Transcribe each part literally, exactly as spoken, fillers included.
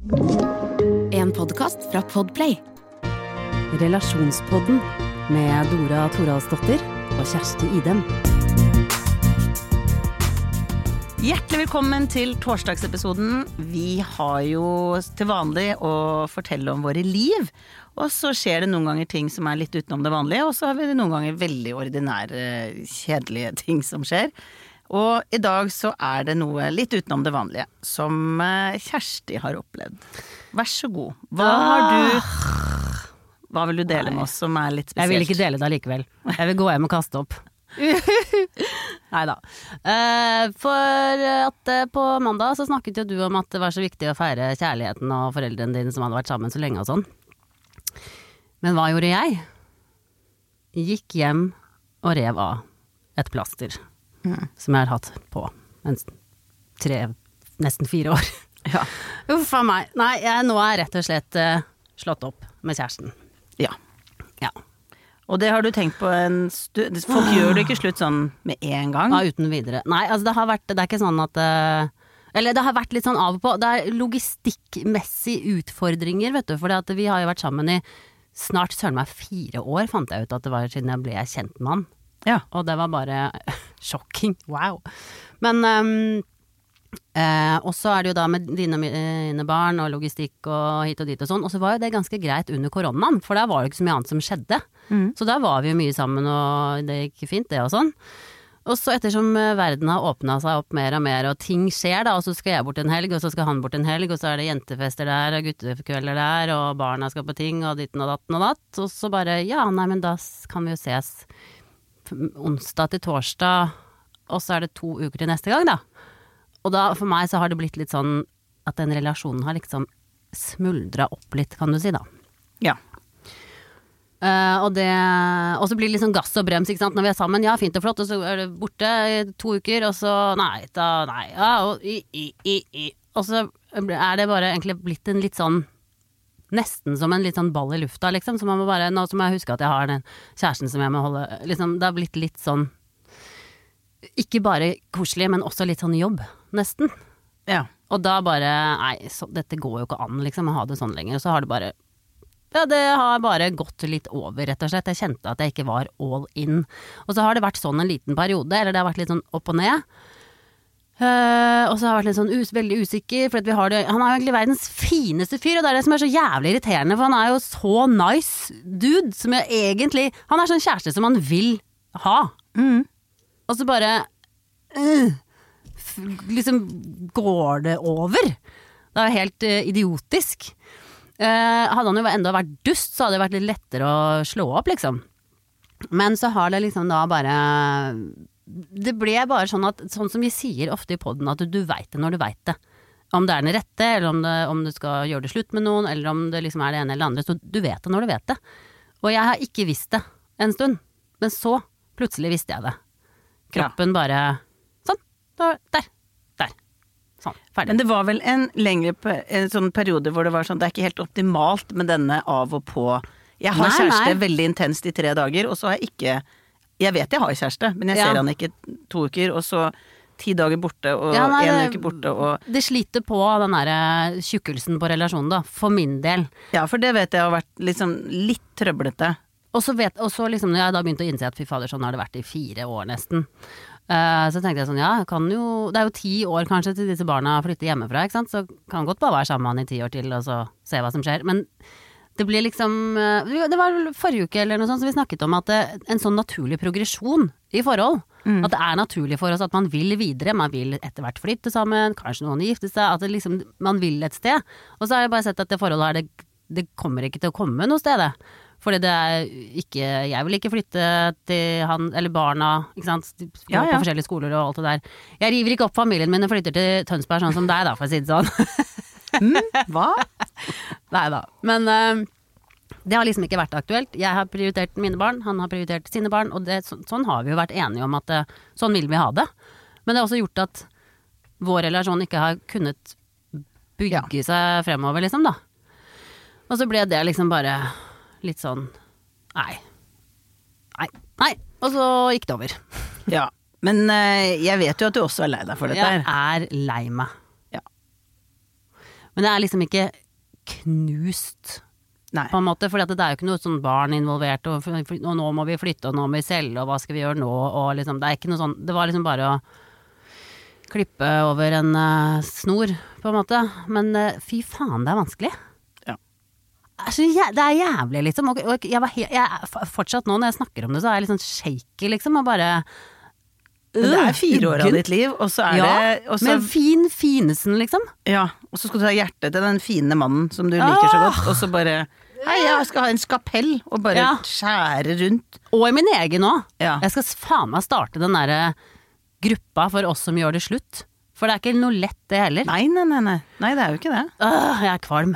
En podcast fra Podplay. Relasjonspodden med Dora Thoralsdottir og Kjersti Idem. Hjertelig velkommen til torsdagsepisoden. Vi har jo til vanlig å fortelle om våre liv, og så skjer det noen ganger ting som er litt utenom det vanlige, og så har vi noen ganger veldig ordinære, kjedelige ting som skjer. Og i dag så er det noe litt utenom det vanlige, som Kjersti har opplevd. Vær så god. Hva har du, hva vil du dele med oss som er litt spesielt? Jeg vil ikke dele det likevel. Jeg vil gå hjem og kaste opp. Neida. Uh, for at uh, på mandag så snakket jo du om at det var så viktig å feire kjærligheten og foreldrene dine som hadde vært sammen så lenge og sånn. Men hva gjorde jeg? Gikk hjem og rev av et plaster mm. som jeg har hatt på en tre, nesten fire år. Ja. Uff a meg. Nei, jeg nå er rett og slett uh, slått opp med kjæresten. Ja. Ja. Og det har du tenkt på en stund. Folk gjør det ikke slutt sånn med en gang. Ja, uten videre. Nei, altså det har vært, det er ikke sånn at uh, eller det har vært litt sånn av og på. Det er logistikkmessige utfordringer, vet du. For at vi har jo vært sammen i snart søren meg fire år, fant jeg ut at det var siden jeg ble kjent med han. Ja. Og det var bare shocking. Wow. Men um, Eh, og så er det jo da med dine, mine barn og logistikk og hit og dit og sånn, og så var jo det ganske greit under koronaen, for der var det ikke så mye annet som skjedde. Mm. Så der var vi jo mye sammen, og det gikk fint det og sånn. Og så ettersom verden har åpnet seg opp mer og mer, og ting skjer da, og så skal jeg bort en helg, og så skal han bort en helg, og så er det jentefester der, og guttekvelder der, og barna skal på ting, og ditten og datten og datt, og så bare, ja, nei, men da kan vi jo ses onsdag til torsdag, og så er det to uker til neste gang da. Og da for meg så har det blitt litt sånn at den relasjonen har liksom smuldret opp litt, kan du si da. Ja. Uh, og det, og så blir det litt sånn gass og brems, ikke sant, når vi er sammen, ja, fint og flott, og så er det borte i to uker, og så, nei, da, nei, ja, og i, i, i, i. Og så er det bare egentlig blitt en litt sånn, nesten som en litt sånn ball i lufta, liksom, så man må bare, nå som jeg husker at jeg har den kjæresten som jeg må holde, liksom, det har blitt litt sånn, ikke bare koselig, men også litt sånn jobb, nesten. Ja. Og da bare, nei, så, dette går jo ikke an, liksom, å ha det sånn lenger. Og så har det bare, ja, det har bare gått litt over, rett og slett. Jeg kjente at jeg ikke var all in. Og så har det vært sånn en liten periode, eller det har vært litt sånn opp og ned. Uh, og så har jeg vært litt sånn us, veldig usikker, for at vi har det, han er jo egentlig verdens fineste fyr, og det er det som er så jævlig irriterende, for han er jo så nice dude, som jeg egentlig, han er sånn kjæreste som man vil ha. Mhm. Og så bare uh, liksom går det over. Det er jo helt uh, idiotisk. Uh, hadde han jo enda vært dust, så hadde det vært litt lettere å slå opp, liksom. Men så har det liksom da bare det ble bare sånn at, sånn som vi sier ofte i podden, at du vet det når du vet det. Om det er den rette, eller om, det, om du skal gjøre det slutt med noen, eller om det liksom er det ene eller det andre, så du vet det når du vet det. Og jeg har ikke visst det en stund, men så plutselig visste jeg det. Kroppen ja. Bare sånn, der, der, sånn, ferdig. Men det var vel en lengre en sånn periode hvor det var sånn, det er ikke helt optimalt med denne av og på. Jeg har nei, kjæreste nei. Veldig intenst i tre dager, og så har jeg ikke, jeg vet jeg har kjæreste, men jeg ja. Ser han ikke to uker, og så ti dager borte, og ja, nei, en uke borte, og det sliter på den der tjukkelsen på relasjonen da, for min del. Ja, for det vet jeg har vært liksom litt trøblete. Og så, vet, og så liksom, jeg da begynte å innse at fy fader, sånn har det vært i fire år nesten. Uh, så tenkte jeg sånn, ja, kan jo, det er jo ti år kanskje til disse barna flytter hjemmefra, ikke sant? Så kan godt bare være sammen i ti år til, og så se hva som skjer. Men det blir liksom, uh, det var forrige uke eller noe sånt, så vi snakket om at det, en sånn naturlig progresjon i forhold, mm. at det er naturlig for oss at man vil videre, man vil etter hvert flytte sammen, kanskje noen gifte seg, at det liksom, man vil et sted. Og så har jeg bare sett at det forholdet her, det, det kommer ikke til å komme noe sted. Fordi det er ikke, jeg vil ikke flytte til han, eller barna, ikke sant, på, ja, ja. På forskjellige skoler og alt det der. Jeg river ikke opp familien min og flytter til Tønsberg sånn som deg da, for å si det sånn. mm, hva? Neida, men uh, det har liksom ikke vært aktuelt. Jeg har prioritert mine barn, han har prioritert sine barn, og det, så, sånn har vi jo vært enige om at uh, sånn vil vi ha det. Men det har også gjort at vår relasjon ikke har kunnet bygge ja. Seg fremover, liksom da. Og så ble det liksom bare litt sånn, nei, nei, nei, og så gikk det over. Ja, men uh, jeg vet jo at du også er lei deg for dette her. Jeg er lei meg. Ja. Men det er liksom ikke knust Nei. på en måte, for det er jo ikke noe sånn barn involvert, og, og nå må vi flytte, og nå må vi selge, og hva skal vi gjøre nå, og liksom, det er ikke noe sånn, det var liksom bare å klippe over en uh, snor, på en måte, men uh, fy faen, det er vanskelig. Ja. Altså, det er jævlig, liksom, og, og jeg var helt, jeg, fortsatt nå når jeg snakker om det, så er jeg litt sånn shaky, liksom, og bare Men det er fire år av ditt liv, og så er ja, det også, men fin finesen, liksom. Ja, og så skal du ha hjertet til den fine mannen som du liker så godt, og så bare Hei, jeg skal ha en skapell og bare Ja. skjære rundt. Og i min egen også. Ja. Jeg skal faen meg starte den der gruppa for oss som gjør det slutt. For det er ikke noe lett det heller. Nei, nei, nei, nei. Nei, det er jo ikke det. Åh, jeg er kvalm.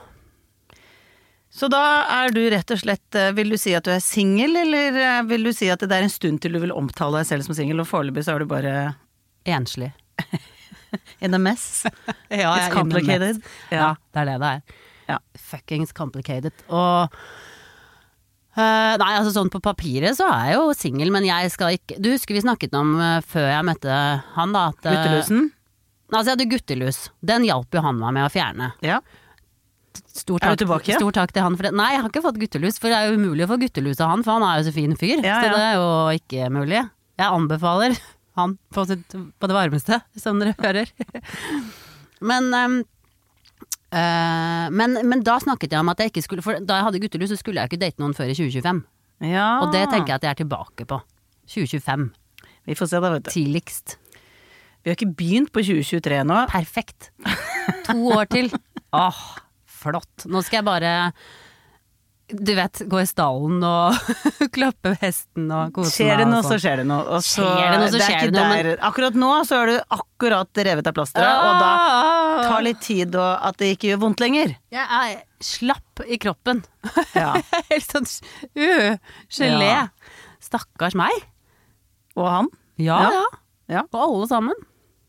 Så da er du rett og slett, eh, vil du si at du er single, eller eh, vil du si at det er en stund til du vil omtale deg selv som single, og foreløpig så er du bare Enslig. in a mess? Ja, It's complicated. Ja, det er det det er. Ja. Fuckings complicated. Og øh, nei, altså sånn på papiret så er jeg jo single, men jeg skal ikke Du husker vi snakket om øh, før jeg møtte han, da. At, øh, Guttelusen? Altså, jeg hadde guttelus. Den hjalp jo han meg med å fjerne. Ja. Stor Er takk, du tilbake? stor takk til han for det. Nei, jeg har ikke fått guttelus, for det er jo umulig å få guttelus av han, for han er jo så fin fyr. Ja, Så ja. det er jo ikke mulig. Jeg anbefaler han på, sitt, på det varmeste, som dere hører. Men øhm, øh, men, men da snakket jeg om at jeg ikke skulle, for da jeg hadde guttelus, så skulle jeg ikke date noen før i tjue tjuefem. Ja. Og det tenker jeg at jeg er tilbake på. tjue tjuefem. Vi får se da, vet du. Tidligst. Vi har ikke begynt på tjue tjuetre nå. Perfekt. To år til. Åh, flott. Nå skal jeg bare, du vet, gå i stallen og klappe hesten og kose meg. Skjer det noe, og så sånn. skjer det noe. Og så, Skjer det noe, så er skjer ikke det noe, men- der- Akkurat nå så er du akkurat revet av plasteret, og da tar litt tid og at det ikke gjør vondt lenger. Jeg er slapp i kroppen. Ja. Helt sånn uh, gelé. Ja. Stakkars meg. Og han. Ja, Ja. ja. Ja. Og alle sammen.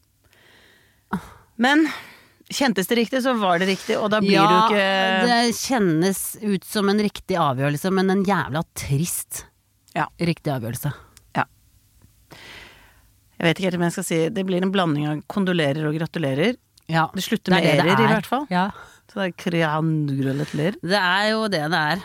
Men kjentes det riktig, så var det riktig, og da blir ja, du ikke det kjennes ut som en riktig avgjørelse, men en jævla trist Ja. riktig avgjørelse. Jeg vet ikke helt om jeg skal si det blir en blanding av kondolerer og gratulerer. Ja, Det slutter med det er det erer, det i er. hvert fall. Ja. Så det er kriangratulerer. Det er jo det det er.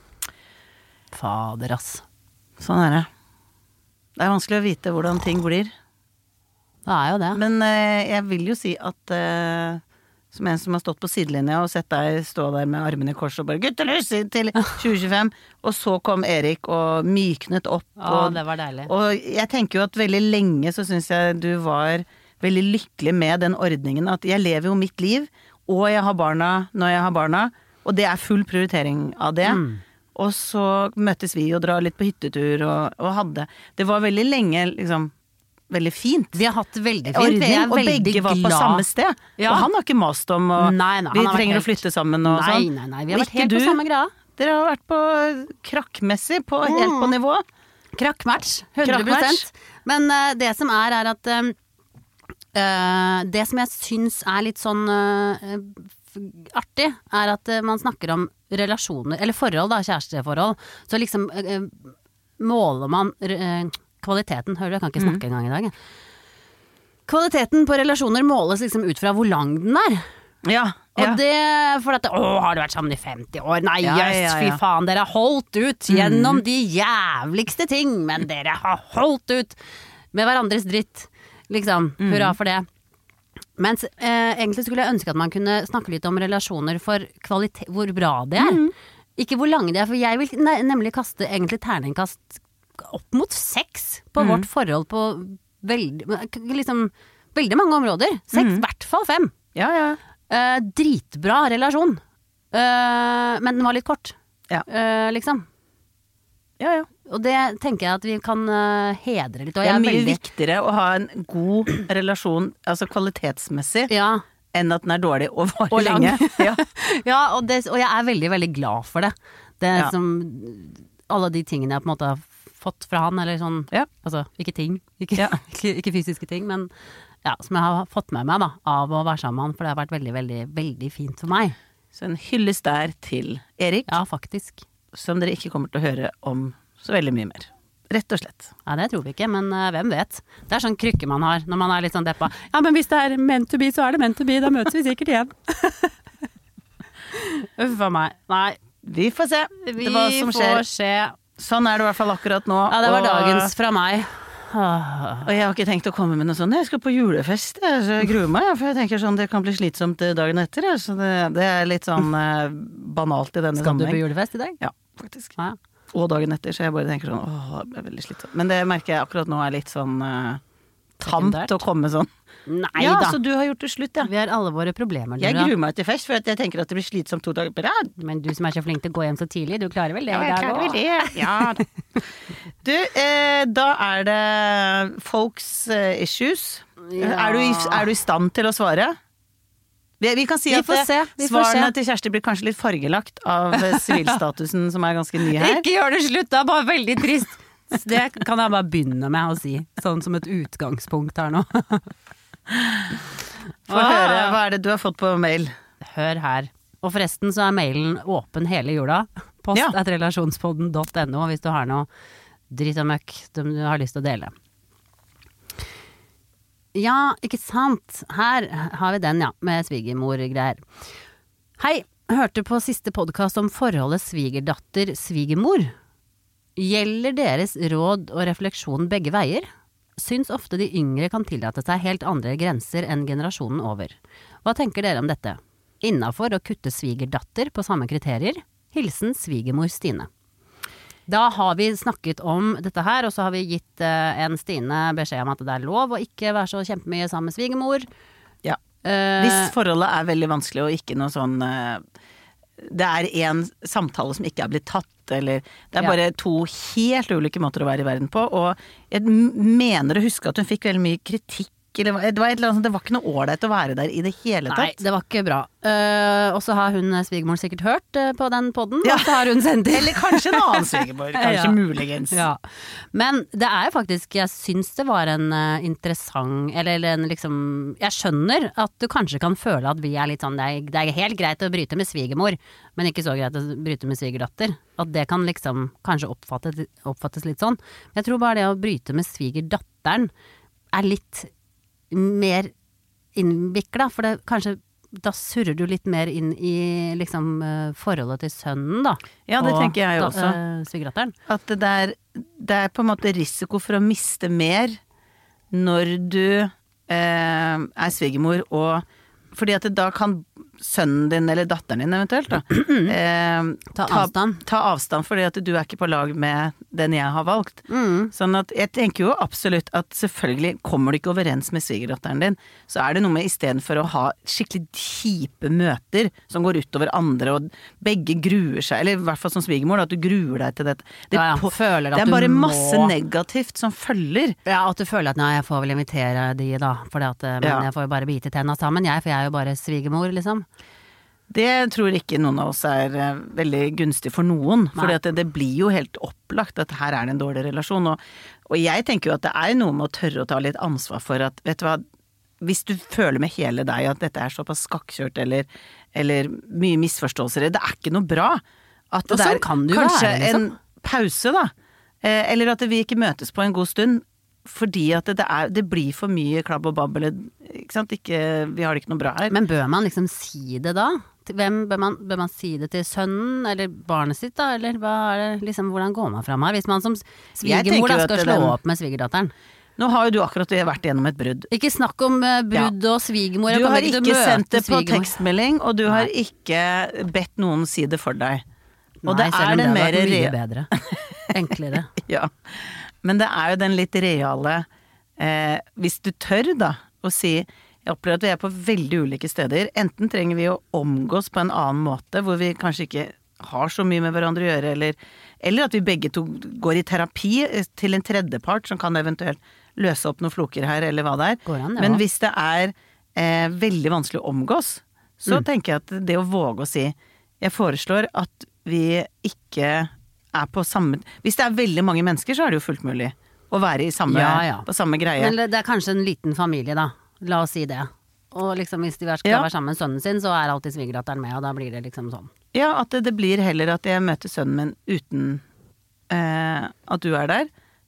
Fader, ass. Sånn er det. Det er vanskelig å vite hvordan ting blir. Det er jo det. Men eh, jeg vil jo si at eh, som en som har stått på sidelinja og sett deg stå der med armene i kors og bare 'guttelus' til tjue tjuefem, og så kom Erik og myknet opp. Å, og, det var deilig. og jeg tenker jo at veldig lenge så syns jeg du var veldig lykkelig med den ordningen at jeg lever jo mitt liv, og jeg har barna når jeg har barna, og det er full prioritering av det. Mm. Og så møttes vi og drar litt på hyttetur og, og hadde Det var veldig lenge liksom veldig fint. Vi har hatt veldig fint. Vi er Ordning, og veldig begge var på glad. samme sted. Ja. Og han har ikke mast om og Nei, nei, han vi har vært trenger helt- å flytte sammen og Nei, sånn. nei, nei. Vi har Og vært ikke helt du. på samme greia. Dere har vært på krakkmessig, på, helt på nivå. Krakkmatch. hundre prosent. Krakkmatch. Men eh, det som er, er at eh, eh, det som jeg syns er litt sånn eh, f- artig, er at eh, man snakker om relasjoner, eller forhold da, kjæresteforhold. Så liksom eh, måler man eh, kvaliteten. Hører du, jeg kan ikke snakke engang i dag. jeg. Kvaliteten på relasjoner måles liksom ut fra hvor lang den er. Ja. Og ja. det, for at, å, har du vært sammen i femti år? Nei, Ja, jøss, ja, ja. fy faen, dere har holdt ut gjennom de jævligste ting, men dere har holdt ut med hverandres dritt. Liksom, hurra for det. Mens eh, egentlig skulle jeg ønske at man kunne snakke litt om relasjoner for kvalitet, hvor bra det er. Ikke hvor lange det er, for jeg vil ne nemlig kaste egentlig terningkast opp mot seks på vårt forhold på veldig, liksom, veldig mange områder. Seks, i hvert fall fem. ja, ja. Eh, dritbra relasjon. Eh, men den var litt kort. Ja. Eh, liksom. ja, ja. Og det tenker jeg at vi kan eh, hedre litt. Og Det jeg er er mye veldig viktigere å ha en god relasjon, altså kvalitetsmessig, ja, enn at den er dårlig og varer Og lang. lenge. Ja. ja og, det, og jeg er veldig, veldig glad for det. Det er Ja. som alle de tingene jeg på en måte har fått fra han, eller sånn, Ja. altså ikke ting, ikke, Ja. ikke, ikke fysiske ting, men ja, som jeg har fått med meg da, av å være sammen med han, for det har vært veldig, veldig, veldig fint for meg. Så en hyllest der til Erik, Ja, faktisk. som dere ikke kommer til å høre om så veldig mye mer. rett og slett. Ja, det tror vi ikke, men uh, hvem vet. Det er sånn krykke man har når man er litt sånn deppa. Ja, men hvis det er meant to be, så er det meant to be. Da møtes vi sikkert igjen. Uff a meg. Nei. Vi får se Vi hva som skjer. får se. Sånn er det i hvert fall akkurat nå. Ja, det var og, dagens fra meg. Og jeg har ikke tenkt å komme med noe sånt. Jeg skal på julefest, jeg, så jeg gruer meg. For jeg tenker sånn, det kan bli slitsomt dagen etter. Så det, det er litt sånn eh, banalt i denne Skal sammenheng. du på julefest i dag? Ja, faktisk. Ja. Og dagen etter, så jeg bare tenker sånn, åh, det er veldig slitsomt. Men det merker jeg akkurat nå er litt sånn uh, tamt Sekundært. å komme sånn. Nei Ja, da. så du har gjort det slutt, ja. Vi har alle våre problemer. Jeg Nora. gruer meg til fest, for at jeg tenker at det blir slitsomt to dager på rad. Men du som er så flink til å gå hjem så tidlig, du klarer vel det i jeg dag klarer vel også? det. Ja da. Du, eh, da er det folks eh, issues. Ja. Er, du i, er du i stand til å svare? Vi, vi kan si Vi at får eh, se, vi får svarene se. til Kjersti blir kanskje litt fargelagt av eh, sivilstatusen som er ganske ny her. Ikke gjør det slutt, det er bare veldig trist. Det kan jeg bare begynne med å si, sånn som et utgangspunkt her nå. Få høre, hva er det du har fått på mail? Hør her. Og forresten så er mailen åpen hele jula. Post Ja. at relasjonspodden punktum no hvis du har noe dritt og møkk som du har lyst til å dele. Ja, ikke sant. Her har vi den, ja, med svigermor-greier. Hei, hørte på siste podcast om forholdet svigerdatter-svigermor. Gjelder deres råd og refleksjon begge veier? Syns ofte de yngre kan tillate seg helt andre grenser enn generasjonen over. Hva tenker dere om dette? Innenfor å kutte svigerdatter på samme kriterier? Hilsen svigermor Stine. Da har vi snakket om dette her, og så har vi gitt eh, en Stine beskjed om at det er lov å ikke være så kjempemye sammen med svigermor. Ja. Eh, Hvis forholdet er veldig vanskelig og ikke noe sånn eh, det er en samtale som ikke er blitt tatt, eller det er Ja. bare to helt ulike måter å være i verden på, og jeg m- mener å huske at hun fikk veldig mye kritikk, eller det var, et eller annet, sånt, det var ikke noe ålreit å være der i det hele Nei, tatt. det var ikke bra. Uh, og så har hun svigermoren sikkert hørt uh, på den podden, Ja. og så har hun sendt inn. Eller kanskje en annen svigermor, kanskje Ja. muligens. Ja. Men det er jo faktisk, jeg syns det var en uh, interessant, eller en liksom, jeg skjønner at du kanskje kan føle at vi er litt sånn, det er, det er helt greit å bryte med svigermor, men ikke så greit å bryte med svigerdatter. At det kan liksom kanskje oppfattes, oppfattes litt sånn. Jeg tror bare det å bryte med svigerdatteren er litt mer innvikla, for det kanskje da surrer du litt mer inn i liksom uh, forholdet til sønnen da. Ja, det og tenker jeg da- også. uh, svigerdatteren. At det er, det er på en måte risiko for å miste mer når du eh, er svigermor, og fordi at det da kan sønnen din eller datteren din eventuelt da, eh, Ta avstand. ta avstand fordi at du er ikke på lag med den jeg har valgt. Mm. Sånn at jeg tenker jo absolutt at selvfølgelig kommer du ikke overens med svigerdatteren din, så er det noe med istedenfor å ha skikkelig kjipe møter som går utover andre, og begge gruer seg, eller i hvert fall som svigermor, da, at du gruer deg til dette. Det, Ja, ja, på- føler at det er du bare må- masse negativt som følger. Ja, at du føler at nei, jeg får vel invitere de da, for at, uh, men Ja. jeg får jo bare bite tenna sammen, jeg, for jeg er jo bare svigermor, liksom. Det tror ikke noen av oss er eh, veldig gunstig for noen, for Nei. det, det blir jo helt opplagt at her er det en dårlig relasjon, og, og jeg tenker jo at det er noe med å tørre å ta litt ansvar for at, vet du hva, hvis du føler med hele deg at dette er såpass skakkjørt eller, eller mye misforståelser, det er ikke noe bra. At Og det sånn er kan det jo kanskje være, liksom. en pause da, eh, eller at vi ikke møtes på en god stund, fordi at det, er, det blir for mye klabb og babbel, ikke sant, ikke, vi har det ikke noe bra her. Men bør man liksom si det da? Til hvem bør man, bør man si det til sønnen, eller barnet sitt da, eller hva er det, liksom, hvordan går man fram her? Hvis man som Jeg tenker svigermor da jo at skal slå den- opp med svigerdatteren. Nå har jo du akkurat vært gjennom et brudd. Ikke snakk om uh, brudd og svigermor. Jeg Du kommer har til å ikke møte sendt det på svigermor. tekstmelding, og du har Nei. ikke bedt noen si det for deg. Og Nei, det selv er om den det mer hadde vært mye re- bedre. Enklere. Ja. Men det er jo den litt reale eh, hvis du tør da å si jeg opplever at vi er på veldig ulike steder. Enten trenger vi å omgås på en annen måte, hvor vi kanskje ikke har så mye med hverandre å gjøre, eller, eller at vi begge to går i terapi til en tredjepart som kan eventuelt løse opp noen floker her, eller hva det er. Går an, det Men også. hvis det er eh, veldig vanskelig å omgås, så Mm. tenker jeg at det å våge å si jeg foreslår at vi ikke er på samme Hvis det er veldig mange mennesker, så er det jo fullt mulig å være i samme, Ja, ja. på samme greie. Men det er kanskje en liten familie da. La oss si det. Og liksom hvis de skal Ja. være sammen med sønnen sin, så er alltid svigerdatteren med, og da blir det liksom sånn. Ja, at det, det blir heller at jeg møter sønnen min uten eh, at du er der.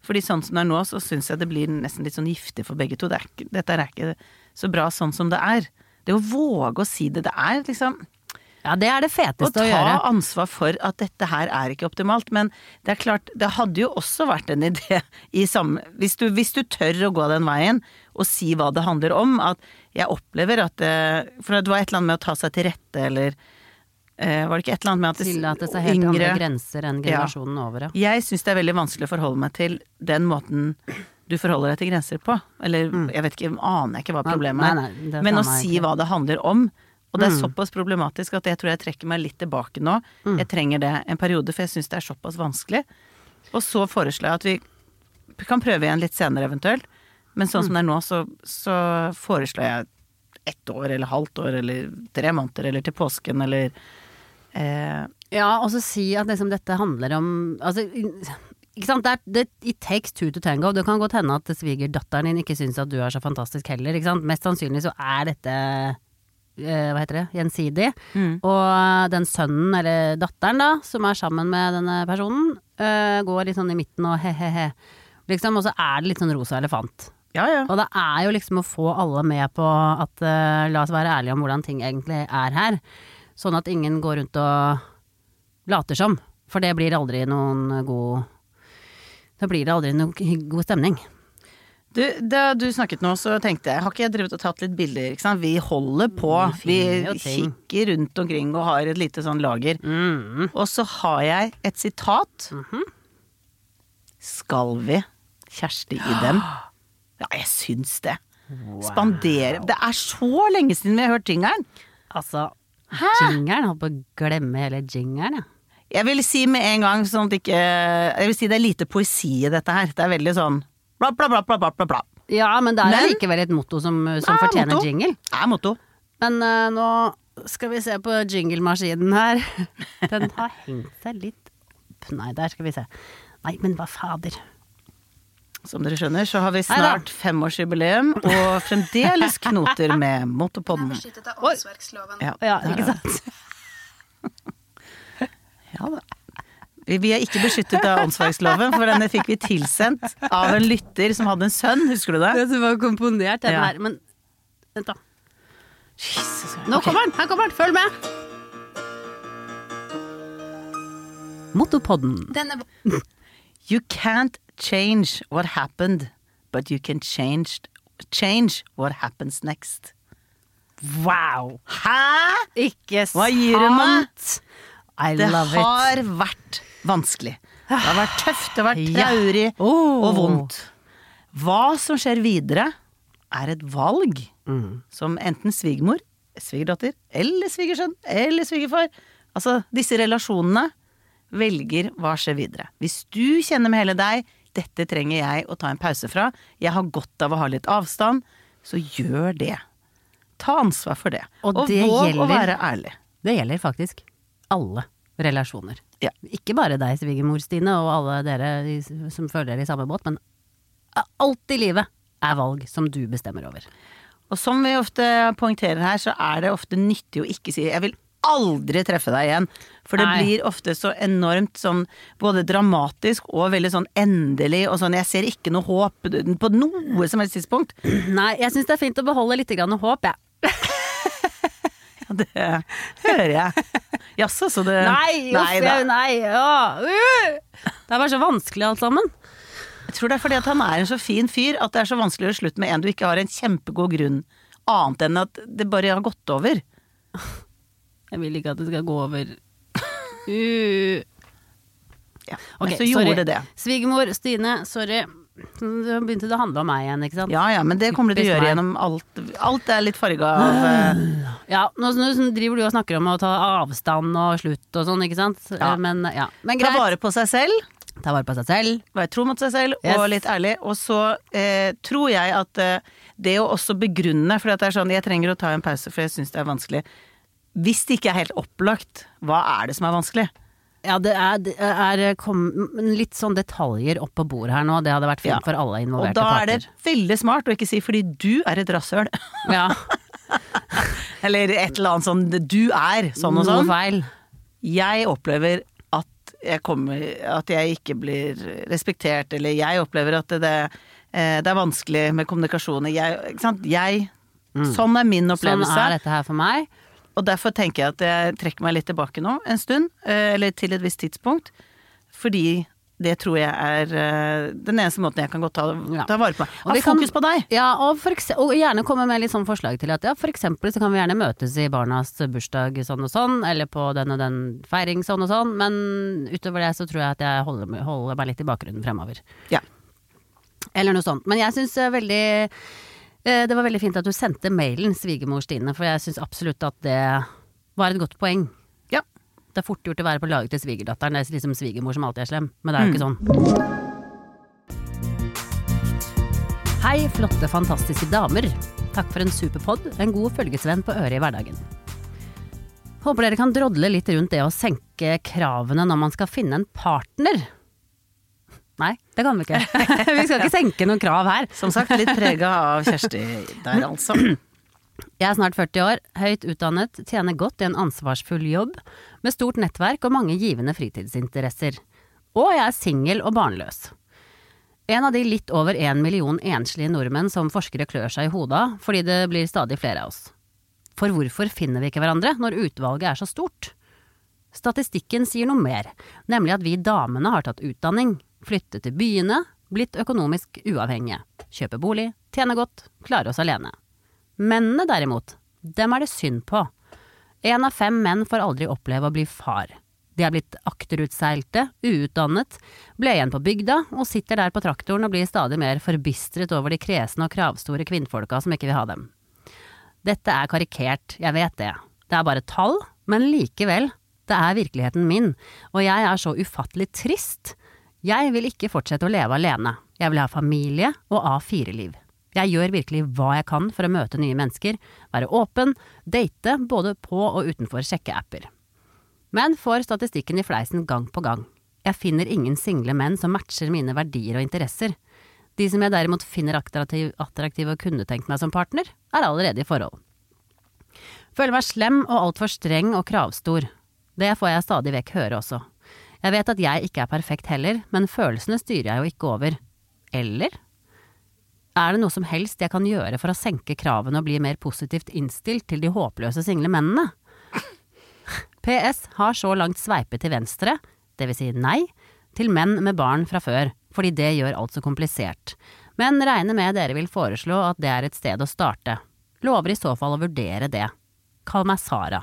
Fordi sånn som det er nå, så synes jeg det blir nesten litt sånn giftig for begge to. Det er ikke, dette er ikke så bra sånn som det er. Det å våge å si det, det er liksom... Ja, det er det feteste å, å gjøre. ta ansvar for at dette her er ikke optimalt, men det er klart, det hadde jo også vært en idé i samme... Hvis du, hvis du tør å gå den veien, og si hva det handler om, at jeg opplever at det... For det var et eller annet med å ta seg til rette, eller... Eh, var det ikke et eller annet med at det, Tillate seg helt yngre, andre grenser enn generasjonen ja. over, ja. Jeg synes det er veldig vanskelig å forholde meg til den måten du forholder deg til grenser på. Eller, mm. jeg vet ikke, aner jeg ikke hva problemet er. Nei, nei, det men å si ikke. hva det handler om, og det er mm. såpass problematisk at jeg tror jeg trekker meg litt tilbake nå. Mm. Jeg trenger det en periode, for jeg synes det er såpass vanskelig. Og så foreslår jeg at vi kan prøve igjen litt senere eventuelt, men sånn mm. som det er nå, så, så foreslår jeg ett år, eller halvt år, eller tre måneder, eller til påsken, eller... Eh, ja, og så si at liksom dette handler om altså, ikke sant, det er, det, it takes two to tango. Det kan godt hende at svigerdatteren din ikke synes at du er så fantastisk heller, ikke sant? Mest sannsynlig så er dette eh, hva heter det, gjensidig, mm. og den sønnen eller datteren da, som er sammen med denne personen, eh, går litt sånn i midten og he-he-he, liksom, og så er det litt sånn rosa elefant. Ja, ja. Og det er jo liksom å få alle med på at uh, la oss være ærlige om hvordan ting egentlig er her. Sånn at ingen går rundt og later som. For det blir aldri noen god Da blir det aldri noen god stemning. Du, da du snakket nå, så tenkte jeg, har ikke jeg drevet og tatt litt bilder, ikke sant? Vi holder på, vi kikker rundt omkring og har et lite sånn lager. Mm. Og så har jeg et sitat. Mm-hmm. Skal vi, Kjersti, i dem? Ja, jeg syns det. Wow. Spandere. Det er så lenge siden vi har hørt jingeren. Altså, jingeren, holdt på å glemme hele jingeren, ja. Jeg vil si med en gang sånn at ikke, jeg vil si det er lite poesi i dette her. Det er veldig sånn bla bla bla bla bla bla. Ja, men det er men, likevel et motto som, som fortjener motto. Jingle. Det er motto. Men uh, nå skal vi se på jinglemaskinen her. Den har hengt seg litt opp. Nei, der skal vi se. Nei, men hva fader. Som dere skjønner, så har vi snart femårsjubileum, og fremdeles knoter med Mottopodden. Den er beskyttet av åndsverksloven. Ja, ja, ikke sant? Ja da. Vi, vi er ikke beskyttet av åndsverksloven, for denne fikk vi tilsendt av en lytter som hadde en sønn, husker du det? Det som var komponert, den ja. her, men vent da. Jesus. Nå Okay. kommer den, her kommer den, følg med! Mottopodden. Denne You can't change what happened, but you can change, change what happens next. Wow! Hæ? Ikke sant? Hva gir det meg? I Det love it. har vært vanskelig. Det har vært tøft, det har vært Ja. traurig Oh. og vondt. Hva som skjer videre er et valg Mm. som enten svigermor, svigerdatter, eller svigersønn, eller svigerfar, altså disse relasjonene, velger hva skjer videre. Hvis du kjenner med hele deg, dette trenger jeg å ta en pause fra, jeg har godt av å ha litt avstand, så gjør det. Ta ansvar for det. Og Og, det våg gjelder- å være ærlig. Det gjelder faktisk alle relasjoner. Ja. Ikke bare deg, svigermor Stine, og alle dere i- som føler dere i samme båt, men alt i livet er valg som du bestemmer over. Og som vi ofte poengterer her, så er det ofte nyttig å ikke si jeg vil aldri treffe deg igjen. For det Nei. blir ofte så enormt sånn både dramatisk og veldig sånn endelig, og sånn jeg ser ikke noe håp på noe som helst tidspunkt. Nei, jeg synes det er fint å beholde litt grann håp, jeg. Ja, det hører jeg. Jaså, så det Nei, uff, Nei da. jeg, nei, ja. Uh, det er bare så vanskelig alt sammen. Jeg tror det er fordi at han er en så fin fyr at det er så vanskelig å gjøre slutt med en du ikke har en kjempegod grunn, annet enn at det bare har gått over. Jeg vil ikke at det skal gå over. Uh. Ja, Ok, men så gjorde sorry. det det. Svigermor Stine, sorry. Så begynte det å handle om meg igjen, ikke sant? Ja, ja, men det kommer det til å Typisk gjøre meg. gjennom alt. Alt er litt farget av eh, Ja, nå, nå driver du og snakker om å ta avstand og slutt og sånn, ikke sant? Ja. Men, ja. Men ta greit. vare på seg selv. Ta vare på seg selv. Være tro mot seg selv, Yes. og litt ærlig. Og så eh, tror jeg at eh, det å også begrunne, for det er sånn, jeg trenger å ta en pause, for jeg synes det er vanskelig. Hvis det ikke er helt opplagt, hva er det som er vanskelig? Ja, det er, det er kom, litt sånn detaljer opp på bordet her nå. Det hadde vært fint Ja. for alle Og involverte da er parter. det veldig smart å ikke si fordi du er et rasshøl. Ja, Eller et eller annet sånn, du er sånn og noe sånn. feil. Jeg opplever at jeg kommer, at jeg ikke blir respektert, eller jeg opplever at det, det, det er vanskelig med kommunikasjon. Jeg, ikke sant? Jeg, mm. Sånn er min opplevelse. Sånn er dette her for meg. Og derfor tenker jeg at jeg trekker meg litt tilbake nå, en stund, eller til et visst tidspunkt, fordi det tror jeg er den eneste måten jeg kan godt ta, ja. ta vare på meg. Ha kan, fokus på deg! Ja, og, for eksempel, og gjerne komme med litt sånn forslag til at ja, for eksempel så kan vi gjerne møtes i barnas bursdag sånn og sånn, eller på den og den feiring sånn og sånn, men utover det så tror jeg at jeg holder, holder meg litt i bakgrunnen fremover. Ja. Eller noe sånt. Men jeg synes veldig det var veldig fint at du sendte mailen, svigermor Stine, for jeg synes absolutt at det var et godt poeng. Ja. Det er fort gjort å være på laget til svigerdatteren. Det er liksom svigermor som alltid er slem, men det er jo mm. ikke sånn. Hei, flotte, fantastiske damer. Takk for en superpodd, en god følgesvenn på øret i hverdagen. Håper dere kan drodle litt rundt det å senke kravene når man skal finne en partner. Nei, det kan vi ikke. Vi skal ikke senke noen krav her. Som sagt, litt preget av Kjersti der altså. Jeg er snart førti år, høyt utdannet, tjener godt i en ansvarsfull jobb, med stort nettverk og mange givende fritidsinteresser. Og jeg er singel og barnløs. En av de litt over en million enslige nordmenn som forskere klør seg i hodet, fordi det blir stadig flere av oss. For hvorfor finner vi ikke hverandre når utvalget er så stort? Statistikken sier noe mer, nemlig at vi damene har tatt utdanning, flyttet til byene, blitt økonomisk uavhengige, kjøper bolig, tjener godt, klarer oss alene. Mennene derimot, dem er det synd på. En av fem menn får aldri oppleve å bli far. De er blitt akterutseilte, uutdannet, ble igjen på bygda og sitter der på traktoren og blir stadig mer forbistret over de kresne og kravstore kvinnfolka som ikke vil ha dem. Dette er karikert, jeg vet det. Det er bare tall, men likevel, det er virkeligheten min, og jeg er så ufattelig trist. Jeg vil ikke fortsette å leve alene. Jeg vil ha familie og A fire-liv. Jeg gjør virkelig hva jeg kan for å møte nye mennesker, være åpen, date både på og utenfor sjekkeapper. Men får statistikken i fleisen gang på gang. Jeg finner ingen single menn som matcher mine verdier og interesser. De som jeg derimot finner attraktiv, attraktive og kunne tenkt meg som partner, er allerede i forhold. Føler meg slem og alt for streng og kravstor. Det får jeg stadig vekk høre også. Jeg vet at jeg ikke er perfekt heller, men følelsene styrer jeg jo ikke over. Eller? Er det noe som helst jeg kan gjøre for å senke kravene og bli mer positivt innstilt til de håpløse single mennene? P S har så langt sveipet til venstre, det vil si nei, til menn med barn fra før, fordi det gjør alt så komplisert. Men regner med dere vil foreslå at det er et sted å starte. Lover i så fall å vurdere det. Kall meg Sara.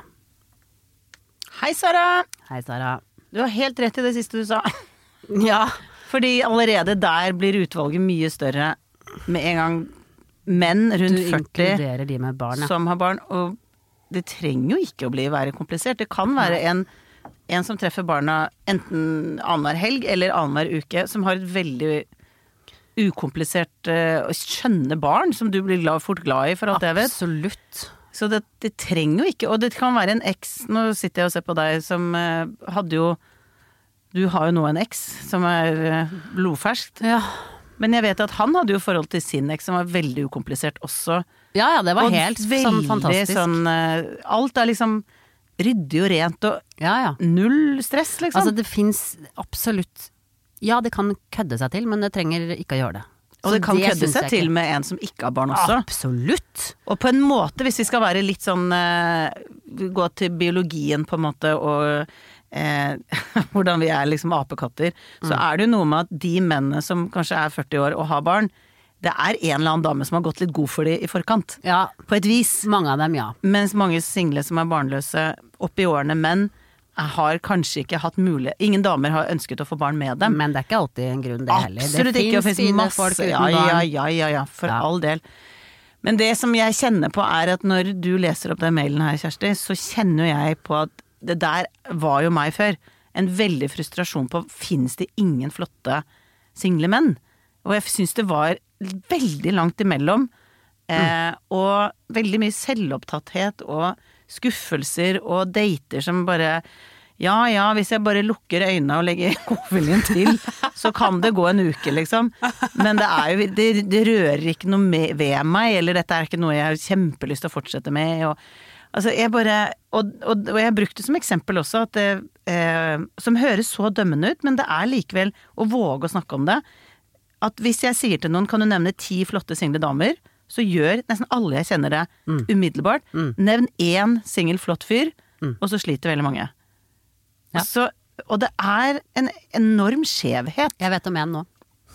Hei, Sara! Hei, Sara. Du har helt rett i det siste du sa. Ja. Fordi allerede der blir utvalget mye større med en gang menn rundt du førti de med barn, ja. Som har barn, og det trenger jo ikke å bli være komplisert. Det kan være en, en som treffer barna enten annenhver helg eller annenhver uke, som har et veldig ukomplisert og uh, skjønne barn, som du blir glad, fort glad i, for alt jeg vet. Absolutt. Så det, det trenger jo ikke, og det kan være en eks, nå sitter jeg og ser på deg, som uh, hadde jo, du har jo nå en eks som er uh, blodferskt. Ja. Men jeg vet at han hadde jo forhold til sin eks som var veldig ukomplisert også. Ja, ja, det var og helt veldig, sånn fantastisk. Sånn, uh, alt er liksom ryddig og rent og ja, ja. Null stress, liksom. Altså det finnes absolutt, ja det kan kødde seg til, men det trenger ikke å gjøre det. Og Så det kan det kødde seg til med en som ikke har barn også. Absolutt. Og på en måte, hvis vi skal være litt sånn, uh, gå til biologien på en måte, og Eh, hvordan vi er liksom apekatter, så mm. er det jo noe med at de mennene som kanskje er førti år og har barn, det er en eller annen dame som har gått litt god for de i forkant. Ja, på et vis. Mange av dem, ja. Mens mange single som er barnløse opp i årene, men har kanskje ikke hatt mulighet. Ingen damer har ønsket å få barn med dem. Men det er ikke alltid en grunn det heller. Absolutt det ikke, finnes fine masse, folk uten ja, barn. Ja, ja, ja, ja, for ja. all del. Men det som jeg kjenner på er at når du leser opp den mailen her, Kjersti, så kjenner jeg på at det der var jo meg før. En veldig frustrasjon på, finnes det ingen flotte single menn? Og jeg synes det var veldig langt imellom, eh, mm. og veldig mye selvopptatthet og skuffelser og dater som bare, ja, ja, hvis jeg bare lukker øynene og legger godviljen til, så kan det gå en uke, liksom. Men det er jo, det, det rører ikke noe med, ved meg, eller dette er ikke noe jeg har kjempelyst til å fortsette med, og Altså, jeg bare, og, og, og jeg brukte som eksempel også at det, eh, som høres så dømmende ut, men det er likevel å våge å snakke om det, at hvis jeg sier til noen, kan du nevne ti flotte single damer, så gjør nesten alle jeg kjenner det mm. umiddelbart. Mm. Nevn én singel flott fyr, mm. og så sliter veldig mange. Ja. Så, og det er en enorm skjevhet. Jeg vet om en nå.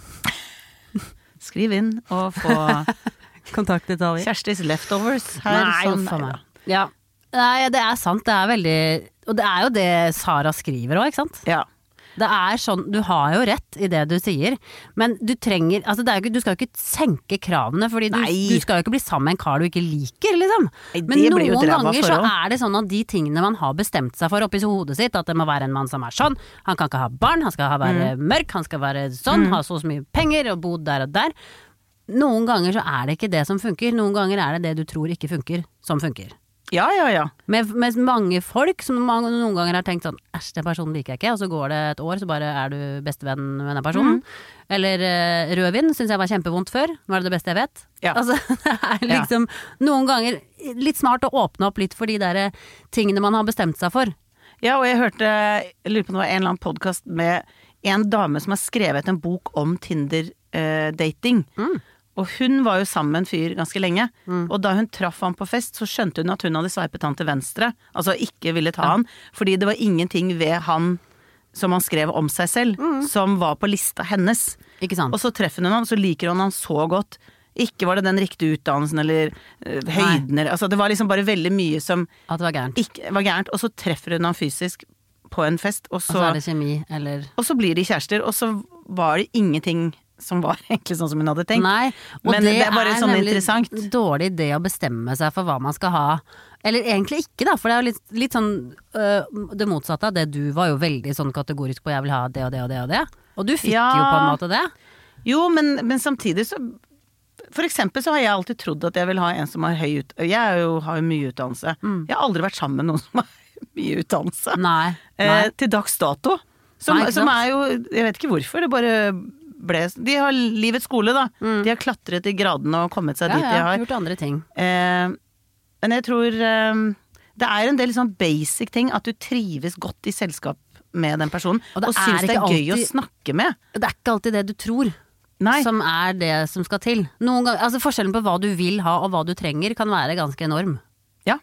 Skriv inn og få kontaktdetaljer. Kjerstis leftovers her. Nei, sånn, for meg. Ja. Nei, det er sant, det er veldig, og det er jo det Sara skriver også, ikke sant? Ja. Det er sånn, du har jo rett i det du sier, men du trenger, altså det er jo ikke, du skal jo ikke senke kravene, fordi du, du skal jo ikke bli sammen med en kar du ikke liker, liksom. Nei, men noen ganger så er det sånn at de tingene man har bestemt seg for oppi hodet sitt, at det må være en mann som er sånn, han kan ikke ha barn, han skal være mm. mørk, han skal være sånn, mm. ha så mye penger og bo der og der. Noen ganger så er det ikke det som funker, noen ganger er det det du tror ikke funker, som funker. Ja, ja, ja. Med, med mange folk som mange, noen ganger har tenkt sånn, æsj, den personen liker jeg ikke, og så går det et år, så bare er du bestevenn med den personen. Mm. Eller uh, rødvin, synes jeg var kjempevondt før, nå er det det beste jeg vet. Ja. Altså, det er liksom, ja. Noen ganger litt smart å åpne opp litt for de der tingene man har bestemt seg for. Ja, og jeg hørte, jeg lurer på noe, en eller annen podcast med en dame som har skrevet en bok om Tinder-dating. Uh, mm. Og hun var jo sammen med en fyr ganske lenge, mm. og da hun traff han på fest, så skjønte hun at hun hadde sveipet han til venstre, altså ikke ville ta ja. han, fordi det var ingenting ved han som han skrev om seg selv, mm. som var på lista hennes. Ikke sant? Og så treffer hun han, så liker hun han så godt. Ikke var det den riktige utdannelsen, eller uh, høyden, eller, altså det var liksom bare veldig mye som at det var gærent. Ikke, var gærent, og så treffer hun han fysisk på en fest, og så, og så er det kjemi, eller... Og så blir de kjærester, og så var det ingenting som var egentlig sånn som hun hadde tenkt. Nei, og men det, det er bare er sånn interessant. Dårlig idé å bestemme seg for hva man skal ha. Eller egentlig ikke da, for det er jo litt, litt sånn øh, det motsatte av det. Du var jo veldig sånn kategorisk på jeg vil ha det og det og det og det. Og du fikk ja, jo på en måte det. Jo, men, men samtidig så for eksempel så har jeg alltid trodd at jeg vil ha en som har høy utdannelse. Jeg jo, har jo mye utdannelse. Mm. Jeg har aldri vært sammen med noen som har mye utdannelse. Nei, nei. Eh, til dags dato. Som, nei, som er jo, jeg vet ikke hvorfor, det bare... Ble, de har livets skole da mm. De har klatret i gradene og kommet seg ja, dit de har har gjort andre ting eh, men jeg tror eh, det er en del sånn basic ting at du trives godt i selskap med den personen og, og synes det er alltid, gøy å snakke med. Det er ikke alltid det du tror Nei. Som er det som skal til Noen gang, altså forskjellen på hva du vil ha og hva du trenger kan være ganske enorm. Ja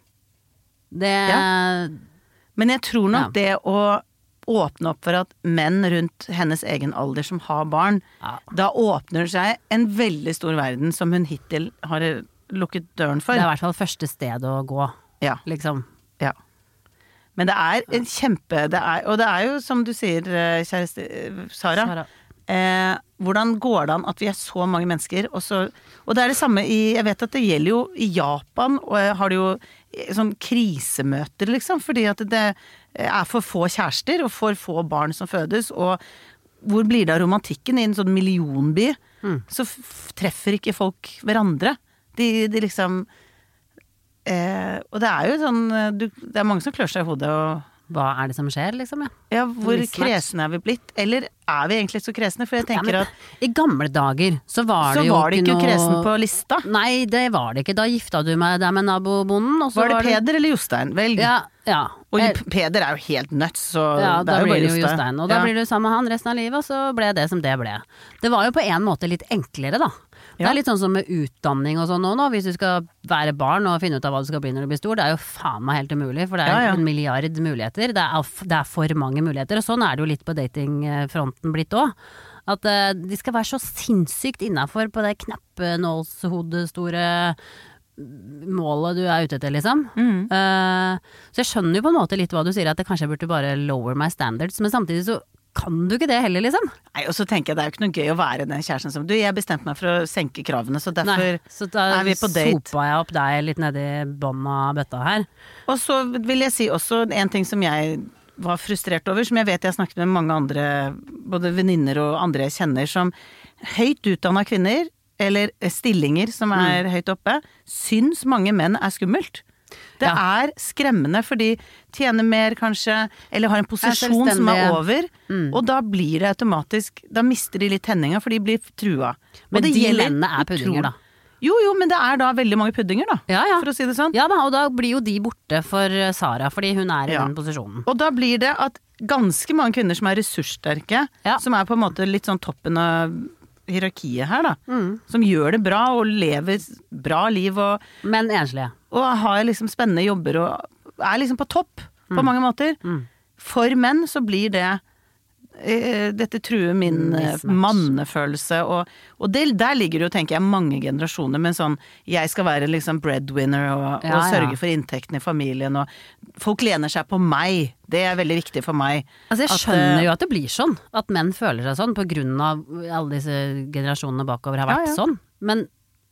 det, ja. Men jeg tror nok ja. det å åpne opp for at menn rundt hennes egen alder som har barn, ja. da åpner seg en veldig stor verden som hun hittil har lukket døren for. Det er i hvert fall første sted å gå, ja. liksom. Ja. Men det er en kjempe, det er, og det er jo som du sier, kjæreste Sara, Sara. Eh, hvordan går det an at vi er så mange mennesker, og, så, og det er det samme i, jeg vet at det gjelder jo i Japan, og har det jo sånn krisemøter liksom, fordi at det er for få kjærester og for få barn som fødes, og hvor blir det av romantikken i en sånn millionby? Mm. Så f- treffer ikke folk hverandre. De, de liksom eh, og det er jo sånn du, det er mange som klør seg i hodet og hva er det som skjer, liksom? Ja, ja hvor kresne er vi blitt? Eller er vi egentlig så kresne? For jeg tenker ja, at i gamle dager så var så det jo var det ikke noe kresen på lista. Nei, det var det ikke. Da gifta du med deg med nabobonden. Og så var det var Peder det... eller Jostein? Velg. Ja, ja. Og jeg... Peder er jo helt nuts, så ja, det er jo bare Jostein. Jostein. Og da ja. blir du sammen med han resten av livet, og så ble det som det ble. Det var jo på en måte litt enklere, da. Det er litt sånn som med utdanning og sånn nå, nå. Hvis du skal være barn og finne ut av hva du skal bli når du blir stor, det er jo faen meg helt umulig, for det er ja, ja. en milliard muligheter. Det er, det er for mange muligheter, og sånn er det jo litt på datingfronten blitt også. At uh, de skal være så sinnssykt innenfor på det knappenålshodestore målet du er ute etter, liksom. Mm. Uh, så jeg skjønner jo på en måte litt hva du sier, at det kanskje jeg burde bare lower my standards, men samtidig så kan du ikke det heller, liksom? Nei, og så tenker jeg det er jo ikke noe gøy å være den kjæresten som du, jeg bestemte meg for å senke kravene, så derfor Nei, så er vi på date. Så sopa jeg opp deg litt nedi bånn av bøtta her. Og så vil jeg si også en ting som jeg var frustrert over, som jeg vet jeg har snakket med mange andre, både venninner og andre jeg kjenner, som høyt utdannet kvinner, eller stillinger som er mm. høyt oppe, syns mange menn er skummelt. Det ja. er skremmende, fordi tjener mer kanskje, eller har en posisjon som er over, mm. og da blir det automatisk, da mister de litt tenninga, for de blir trua. Men de mennene er puddinger, da. Jo, jo, men det er da veldig mange puddinger da, Ja, ja. for å si det sånn. Ja da, og da blir jo de borte for Sara, fordi hun er i Ja. den posisjonen. Og da blir det at ganske mange kvinner som er ressurssterke, Ja. som er på en måte litt sånn toppen av hierarkiet her da, Mm. som gjør det bra og lever bra liv og, Men enslige. og har liksom spennende jobber og er liksom på topp på mange måter. Mm. For menn så blir det eh, dette truer min eh, Mismatch. mannefølelse og, og det, der ligger det jo, tenker jeg, mange generasjoner med sånn, jeg skal være liksom breadwinner og, Ja, og sørge ja. for inntekten i familien og folk lener seg på meg, det er veldig viktig for meg. Altså jeg At, skjønner eh, jo at det blir sånn, at menn føler seg sånn på grunn av alle disse generasjonene bakover har vært Ja, ja. sånn. Men